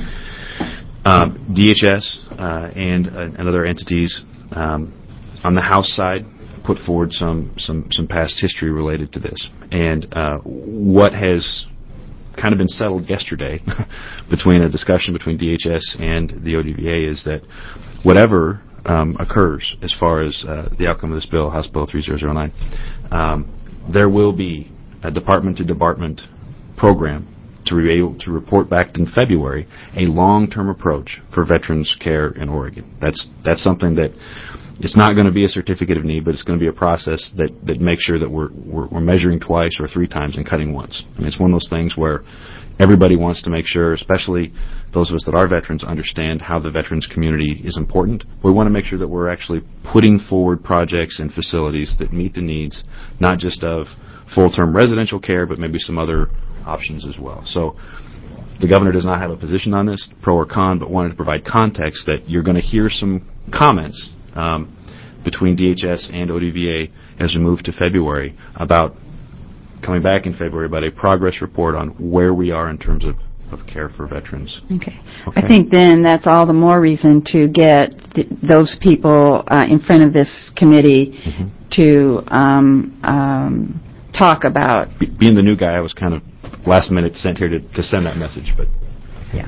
Um, D H S uh, and, uh, and other entities um, on the House side put forward some, some, some past history related to this. And uh, what has kind of been settled yesterday between a discussion between D H S and the O D V A is that whatever um, occurs as far as uh, the outcome of this bill, House Bill three thousand nine, um, there will be a department-to-department program to be able to report back in February a long-term approach for veterans care in Oregon. That's that's something that it's not going to be a certificate of need, but it's going to be a process that, that makes sure that we're, we're we're measuring twice or three times and cutting once. I mean, it's one of those things where everybody wants to make sure, especially those of us that are veterans, understand how the veterans community is important. We want to make sure that we're actually putting forward projects and facilities that meet the needs, not just of full-term residential care, but maybe some other options as well. So the governor does not have a position on this, pro or con, but wanted to provide context that you're going to hear some comments Um, between D H S and O D V A as we move to February about coming back in February about a progress report on where we are in terms of, of care for veterans. Okay. okay. I think then that's all the more reason to get th- those people uh, in front of this committee mm-hmm. to um, um, talk about. Be- being the new guy, I was kind of last minute sent here to, to send that message, but yeah.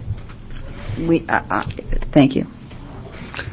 We uh, uh, thank you.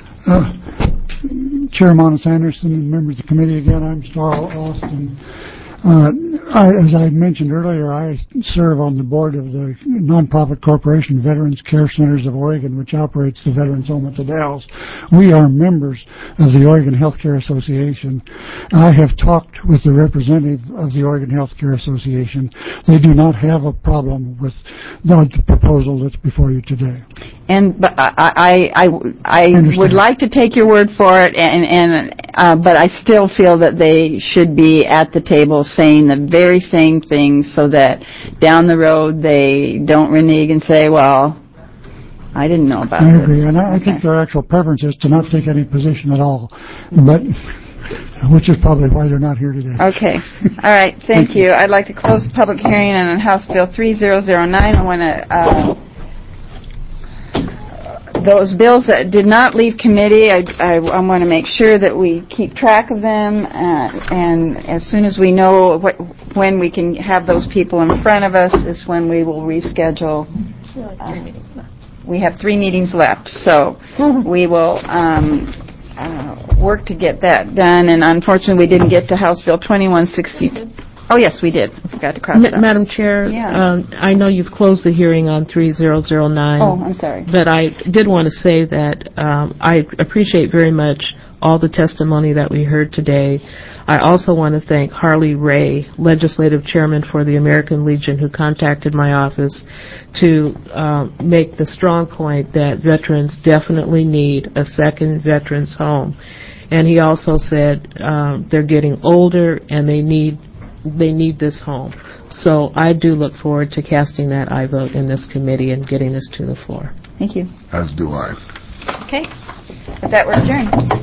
Uh, Chair Monis Anderson and members of the committee, again, I'm Starl Austin. Uh, I, as I mentioned earlier, I serve on the board of the nonprofit corporation Veterans Care Centers of Oregon, which operates the Veterans Home at the Dalles. We are members of the Oregon Healthcare Association. I have talked with the representative of the Oregon Healthcare Association. They do not have a problem with the, the proposal that's before you today. And but I, I, I, I would like to take your word for it, and, and uh, but I still feel that they should be at the table saying the very same things, so that down the road they don't renege and say, "Well, I didn't know about I this." agree, and I, I think their actual preference is to not take any position at all, but which is probably why they're not here today. Okay. All right. Thank, Thank you. you. I'd like to close the public hearing on House Bill three thousand nine. I want to. Uh, Those bills that did not leave committee, I, I, I want to make sure that we keep track of them, uh, and as soon as we know what, when we can have those people in front of us is when we will reschedule. Uh, we have three meetings left, so we will um, uh, work to get that done, and unfortunately we didn't get to House Bill twenty-one sixty. Oh, yes, we did. I forgot to cross it Ma- off. Madam Chair, Yeah. um, I know you've closed the hearing on three thousand nine. Oh, I'm sorry. But I did want to say that um, I appreciate very much all the testimony that we heard today. I also want to thank Harley Ray, Legislative Chairman for the American Legion, who contacted my office to uh, make the strong point that veterans definitely need a second veterans home. And he also said um, they're getting older and they need they need this home. So I do look forward to casting that aye vote in this committee and getting this to the floor. Thank you. As do I. Okay. With that, we're adjourned.